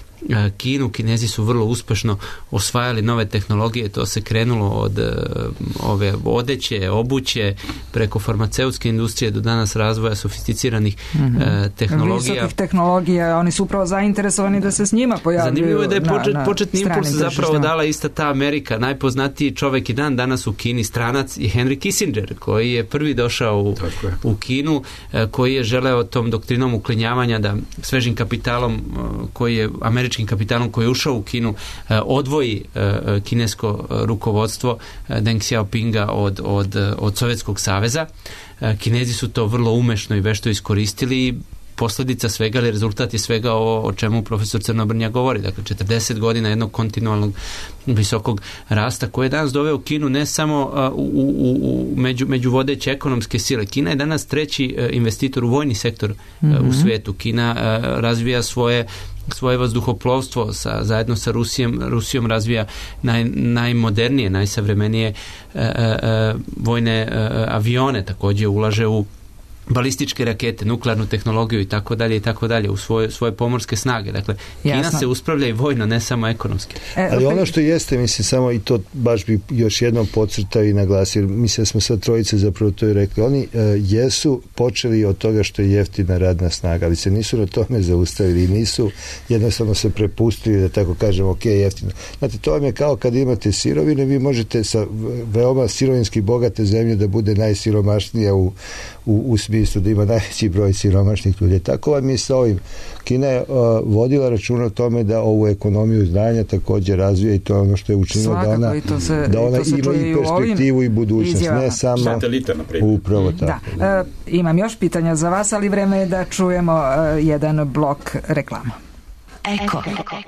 Kinu. Kinezi su vrlo uspešno osvajali nove tehnologije, to se krenulo od uh, ove odeće, obuće, preko farmaceutske industrije do danas razvoja sofisticiranih mm-hmm. uh, tehnologija. Visokih tehnologija, oni su upravo zainteresovani da se s njima pojavljuju. Zanimljivo je da je počet, na, početni na impuls zapravo tržištima. Dala ista ta Amerika. Najpoznatiji čovek i dan danas u Kini, stranac, je Henry Kissinger, koji je prvi došao u, u Kinu, uh, koji je želeo tom doktrinom uklinjavanja da svežim kapitalom uh, koji je američki kapitalom koji je ušao u Kinu odvoji kinesko rukovodstvo Deng Xiaopinga od, od, od Sovjetskog saveza. Kinezi su to vrlo umešno i vešto iskoristili i posledica svega, ali rezultat je svega o, o čemu profesor Crnobrnja govori. Dakle, četrdeset godina jednog kontinualnog visokog rasta koji je danas doveo Kinu ne samo uh, u, u, u među, među vodeće ekonomske sile. Kina je danas treći uh, investitor u vojni sektor uh, mm-hmm. u svetu. Kina uh, razvija svoje svoje vazduhoplovstvo sa, zajedno sa Rusijom, Rusijom razvija naj, najmodernije, najsavremenije e, e, vojne e, avione, također ulaže u balističke rakete, nuklearnu tehnologiju i tako dalje i tako dalje u svoje, svoje pomorske snage. Dakle, Kina Jasno. se uspravlja i vojno, ne samo ekonomski. E, Ali ono što jeste, mislim, samo i to baš bi još jednom podcrtao i naglasio, mislim da smo sad trojice zapravo to i rekli, oni uh, jesu počeli od toga što je jeftina radna snaga, ali se nisu na tome zaustavili i nisu jednostavno se prepustili da tako kažemo, ok, jeftino. Znate, to vam je kao kad imate sirovine, vi možete sa veoma sirovinski bogate zemlje da bude najsiromašnija u, u, u smislu da ima najveći broj siromašnih ljudi. Tako vam je sa ovim. Kina je uh, vodila računa o tome da ovu ekonomiju znanja također razvija i to je ono što je učinilo da ona, se, da ona ima i perspektivu i budućnost. Izjavama. Ne samo satelita, na primjer. Upravo tako. Da. Uh, imam još pitanja za vas, ali vreme je da čujemo uh, jedan blok reklama. Eko.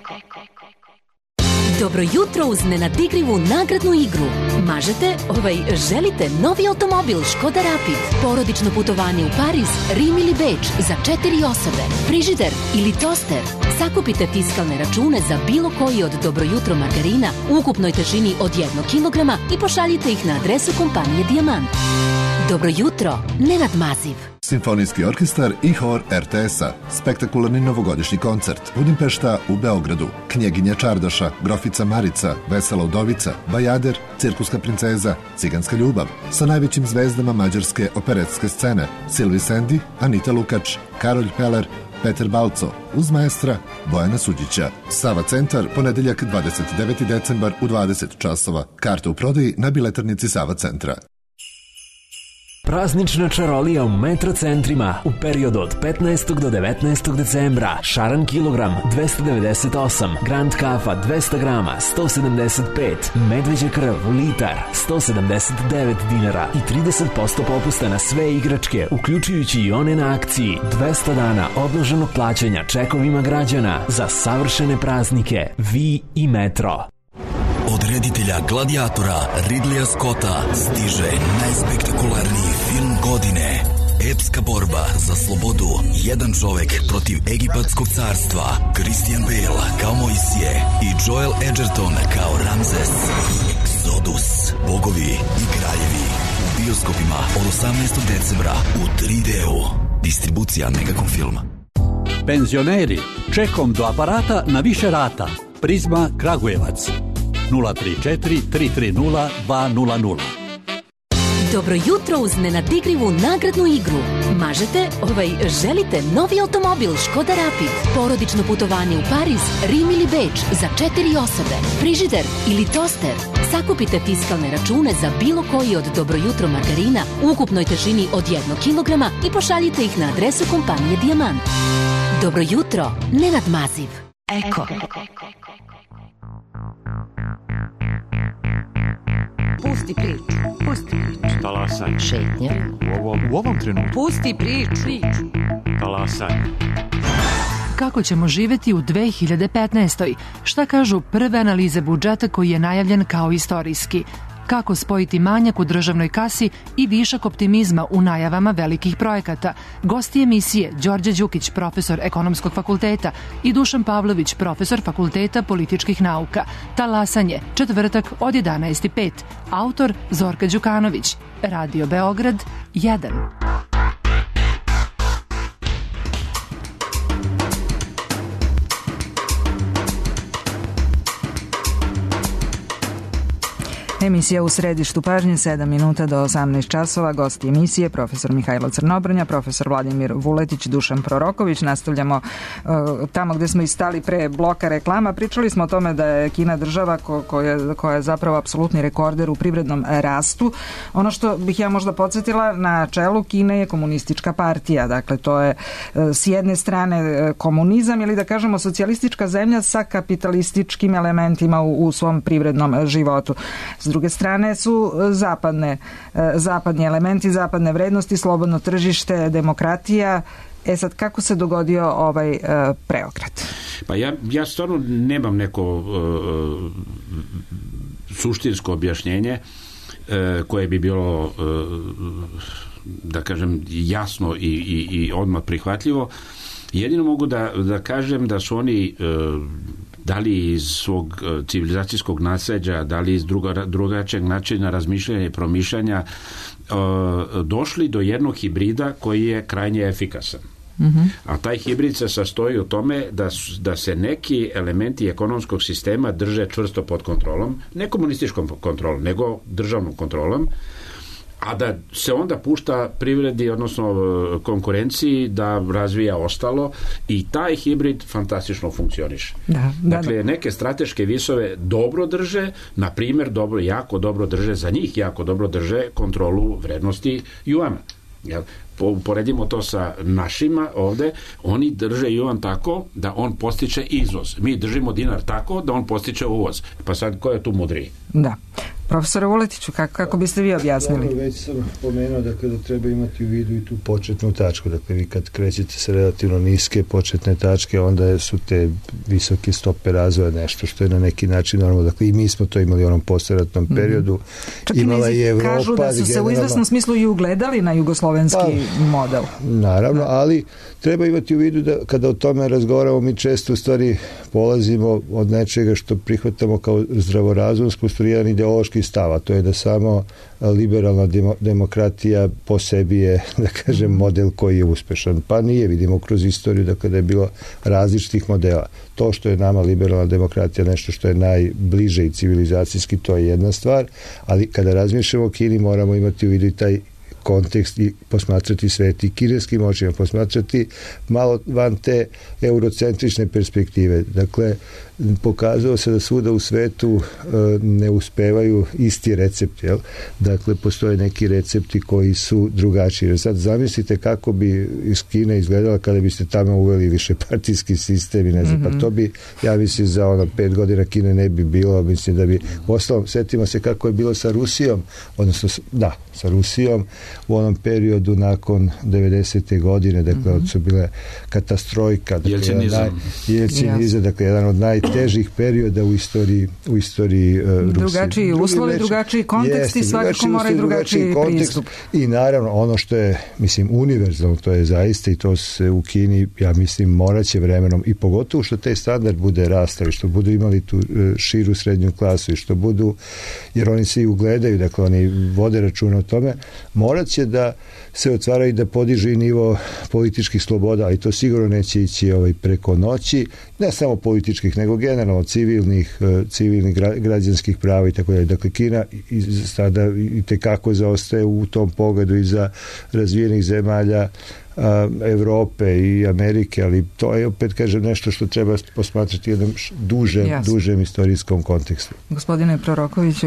Dobro jutro uz nenadigrivu nagradnu igru. Mažete, ovaj, želite novi automobil Škoda Rapid, porodično putovanje u Pariz, Rim ili Beč za četiri osobe, frižider ili toster. Sakupite fiskalne račune za bilo koji od Dobro jutro margarina u ukupnoj težini od jednog kilograma i pošaljite ih na adresu kompanije Dijamant. Dobro jutro, Nenad Maziv. Simfonijski orkestar i hor er te es-a. Spektakularni novogodišnji koncert. Budimpešta u Beogradu. Knjeginja Čardaša, Grofica Marica, Vesela udovica, Bajader, Cirkuska princeza, Ciganska ljubav. Sa najvećim zvezdama mađarske operetske scene. Silvi Sendi, Anita Lukač, Karolj Peler, Peter Balco, uz maestra Bojana Suđića. Sava centar, ponedeljak dvadeset deveti decembar u dvadeset časova. Karte u prodaji na biletarnici Sava centra. Praznična čarolija u Metro centrima u periodu od petnaestog do devetnaestog decembra. Šaran kilogram dvesta devedeset osam, Grand Kafa dvesta grama sto sedamdeset pet, Medveđa krv litar sto sedamdeset devet dinara i trideset posto popusta na sve igračke, uključujući i one na akciji. dvesta dana odloženog plaćanja čekovima građana za savršene praznike. Vi i Metro. Od reditelja Gladiatora Ridleya Scotta stiže najspektakularniji film godine. Epska borba za slobodu. Jedan čovek protiv egipatskog carstva. Christian Bale kao Mojsije i Joel Edgerton kao Ramzes. Exodus. Bogovi i kraljevi. U bioskopima od osamnaestog decembra u tri deu. Distribucija Megacom Film. Penzioneri, čekom do aparata na više rata. Prizma Kragujevac. nula tri četiri tri tri nula dva nula nula. Dobro jutro uz nenadigrivu nagradnu igru. Mažete, ovaj, želite novi automobil Škoda Rapid, porodično putovanje u Pariz, Rim ili Beč za četiri osobe, frižider ili toster. Sakupite fiskalne račune za bilo koji od Dobro jutro margarina u ukupnoj težini od jednog kilograma i pošaljite ih na adresu kompanije Dijamant. Dobro jutro, Nenad Maziv. Eko. Pusti priču, pusti priču. Talasaj. Šetnja. U ovom, u ovom trenutku. Pusti priču. Talasaj. Kako ćemo živeti u dve hiljade petnaestoj? Šta kažu prve analize budžeta koji je najavljen kao istorijski? Kako spojiti manjak u državnoj kasi i višak optimizma u najavama velikih projekata? Gosti emisije Đorđe Đukić, profesor Ekonomskog fakulteta i Dušan Pavlović, profesor Fakulteta političkih nauka. Talasanje, četvrtak od jedanaest i pet. Autor Zorka Đukanović. Radio Beograd jedan. Emisija u središtu pažnje, sedam minuta do osamnaest časova. Gosti emisije, profesor Mihajlo Crnobrnja, profesor Vladimir Vuletić, Dušan Proroković. Nastavljamo uh, tamo gde smo i stali pre bloka reklama. Pričali smo o tome da je Kina država ko, koja, koja je zapravo apsolutni rekorder u privrednom rastu. Ono što bih ja možda podsjetila, na čelu Kine je komunistička partija. Dakle, to je uh, s jedne strane uh, komunizam ili da kažemo socijalistička zemlja sa kapitalističkim elementima u, u svom privrednom životu. S druge strane su zapadne, zapadni elementi, zapadne vrednosti, slobodno tržište, demokratija. E sad, kako se dogodio ovaj uh, preokret? Pa ja, ja stvarno nemam neko uh, suštinsko objašnjenje uh, koje bi bilo uh, da kažem jasno i, i, i odmah prihvatljivo. Jedino mogu da, da kažem da su oni da li iz svog civilizacijskog nasljeđa, da li iz druga, drugačijeg načina razmišljanja i promišljanja došli do jednog hibrida koji je krajnje efikasan. Mm-hmm. A taj hibrid se sastoji u tome da, da se neki elementi ekonomskog sistema drže čvrsto pod kontrolom, ne komunističkom kontrolom, nego državnom kontrolom, a da se onda pušta privredi, odnosno konkurenciji da razvija ostalo i taj hibrid fantastično funkcioniše. Da, da, dakle, da. Neke strateške visove dobro drže, na primjer, dobro, jako dobro drže, za njih jako dobro drže kontrolu vrednosti juana. Jel? Poredimo to sa našima ovde, oni drže juan tako da on postiče izvoz. Mi držimo dinar tako da on postiče uvoz. Pa sad, ko je tu mudriji? Da. Profesore Vuletiću, kako, kako biste vi objasnili? Dobro, već sam pomenuo da kada treba imati u vidu i tu početnu tačku. Dakle, vi kad krećete sa relativno niske početne tačke, onda su te visoke stope razvoja nešto što je na neki način normalno. Dakle, i mi smo to imali u onom posleratnom periodu. Čak imala i Evropa. Kažu da su se u izvesnom smislu i ugledali na jugoslovenski pa, model. Naravno, ali treba imati u vidu da kada o tome razgovaramo, mi često u stvari polazimo od nečega što prihvatamo kao zdravorazumsko, jedan ideološki stav, a to je da samo liberalna demo, demokratija po sebi je, da kažem, model koji je uspešan. Pa nije, vidimo kroz istoriju da kada je bilo različitih modela. To što je nama liberalna demokratija nešto što je najbliže i civilizacijski, to je jedna stvar, ali kada razmišljamo o Kini moramo imati u vidu i taj kontekst i posmatrati svet i kineskim očima, posmatrati malo van te eurocentrične perspektive. Dakle, pokazalo se da svuda u svetu e, ne uspevaju isti recepti. Jel? Dakle, postoje neki recepti koji su drugačiji. Sad zamislite kako bi iz Kine izgledala kada biste tamo uveli višepartijski sistem i ne znam, mm-hmm. pa to bi, ja mislim, za ono pet godina Kine ne bi bilo, mislim da bi, ostalom, setimo se kako je bilo sa Rusijom, odnosno, da, sa Rusijom u onom periodu nakon devedesete godine, dakle, mm-hmm. su bile katastrojka, dakle, jelcinizam, jelcinizam, dakle, jedan od najtežih perioda u istoriji, u istoriji uh, Rusije. Drugačiji uslovi, veći, drugačiji kontekst i svakako mora i drugačiji pristup. I naravno, ono što je, mislim, univerzalno, to je zaista i to se u Kini, ja mislim, moraće vremenom i pogotovo što taj standard bude rastao i što budu imali tu uh, širu srednju klasu i što budu, jer oni se i ugledaju, dakle, oni vode računa o tome, morat će da se otvara i da podiže i nivo političkih sloboda, i to sigurno neće ići ovaj, preko noći, ne samo političkih, nego generalno civilnih, civilnih građanskih prava i tako dalje. Dakle, Kina sada i tekako zaostaje u tom pogledu i za razvijenih zemalja a, Evrope i Amerike, ali to je, opet kažem, nešto što treba posmatrati u jednom dužem, dužem istorijskom kontekstu. Gospodine Prorokoviću,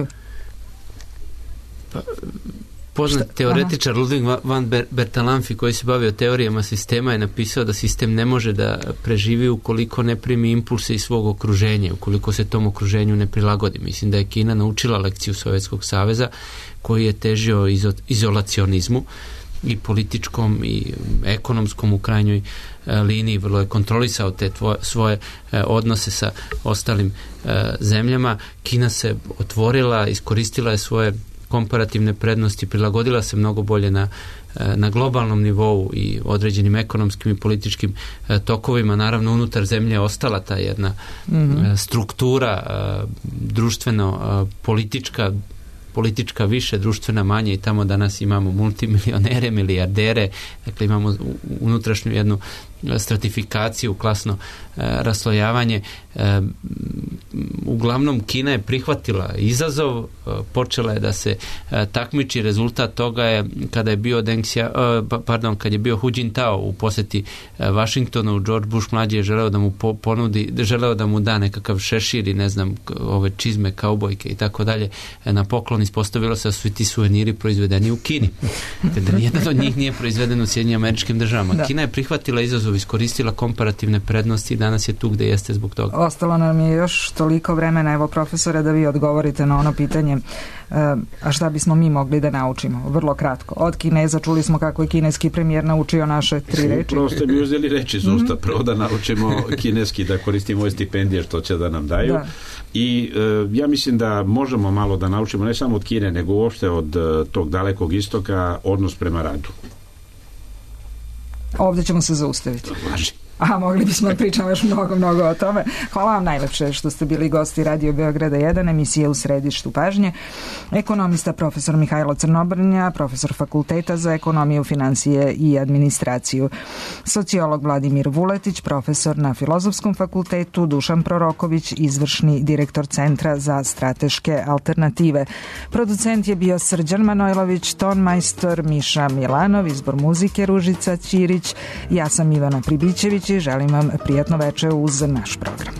pa, poznat teoretičar Aha. Ludwig van Bertalanffy, koji se bavio teorijama sistema, je napisao da sistem ne može da preživi ukoliko ne primi impulse iz svog okruženja, ukoliko se tom okruženju ne prilagodi. Mislim da je Kina naučila lekciju Sovjetskog saveza, koji je težio izo, izolacionizmu i političkom i ekonomskom u krajnjoj e, liniji, vrlo je kontrolisao te tvoje, svoje e, odnose sa ostalim e, zemljama. Kina se otvorila, iskoristila je svoje komparativne prednosti, prilagodila se mnogo bolje na, na globalnom nivou i određenim ekonomskim i političkim tokovima. Naravno, unutar zemlje je ostala ta jedna mm-hmm. struktura društveno politička politička više, društvena manje, i tamo danas imamo multimilionere, milijardere, dakle imamo unutrašnju jednu stratifikaciju, klasno e, raslojavanje. E, uglavnom Kina je prihvatila izazov, e, počela je da se e, takmiči. Rezultat toga je kada je bio Deng Xia, e, pardon, kad je bio Hu Jintao u poseti e, Vašingtonu, George Bush mlađi je želeo da mu po, ponudi, želeo da mu da nekakav šešir i ne znam, ove čizme, kaubojke i tako dalje e, na poklon. Ispostavilo se da su ti suveniri proizvedeni u Kini. Da nijedan od njih nije proizveden u Sjedinjenim Američkim Državama. Da. Kina je prihvatila izazov, iskoristila komparativne prednosti i danas je tu gde jeste zbog toga. Ostalo nam je još toliko vremena, evo profesore, da vi odgovorite na ono pitanje, a šta bismo mi mogli da naučimo? Vrlo kratko. Od Kineza čuli smo kako je kineski premijer naučio naše tri reči. Prvo ste mi uzeli reči iz usta. Prvo da naučimo kineski, da koristimo ove stipendije što će da nam daju. Da. I e, ja mislim da možemo malo da naučimo ne samo od Kine, nego uopšte od tog dalekog istoka odnos prema radu. Ovdje ćemo se zaustaviti. Važi. A mogli bismo pričati još mnogo, mnogo o tome. Hvala vam najlepše što ste bili gosti Radio Beograda jedan, emisije U središtu pažnje. Ekonomista profesor Mihajlo Crnobrnja, profesor Fakulteta za ekonomiju, financije i administraciju. Sociolog Vladimir Vuletić, profesor na Filozofskom fakultetu, Dušan Proroković, izvršni direktor Centra za strateške alternative. Producent je bio Srđan Manojlović, tonmajstor Miša Milanov, izbor muzike Ružica Ćirić. Ja sam Ivana Pribićević i želim vam prijatno veče uz naš program.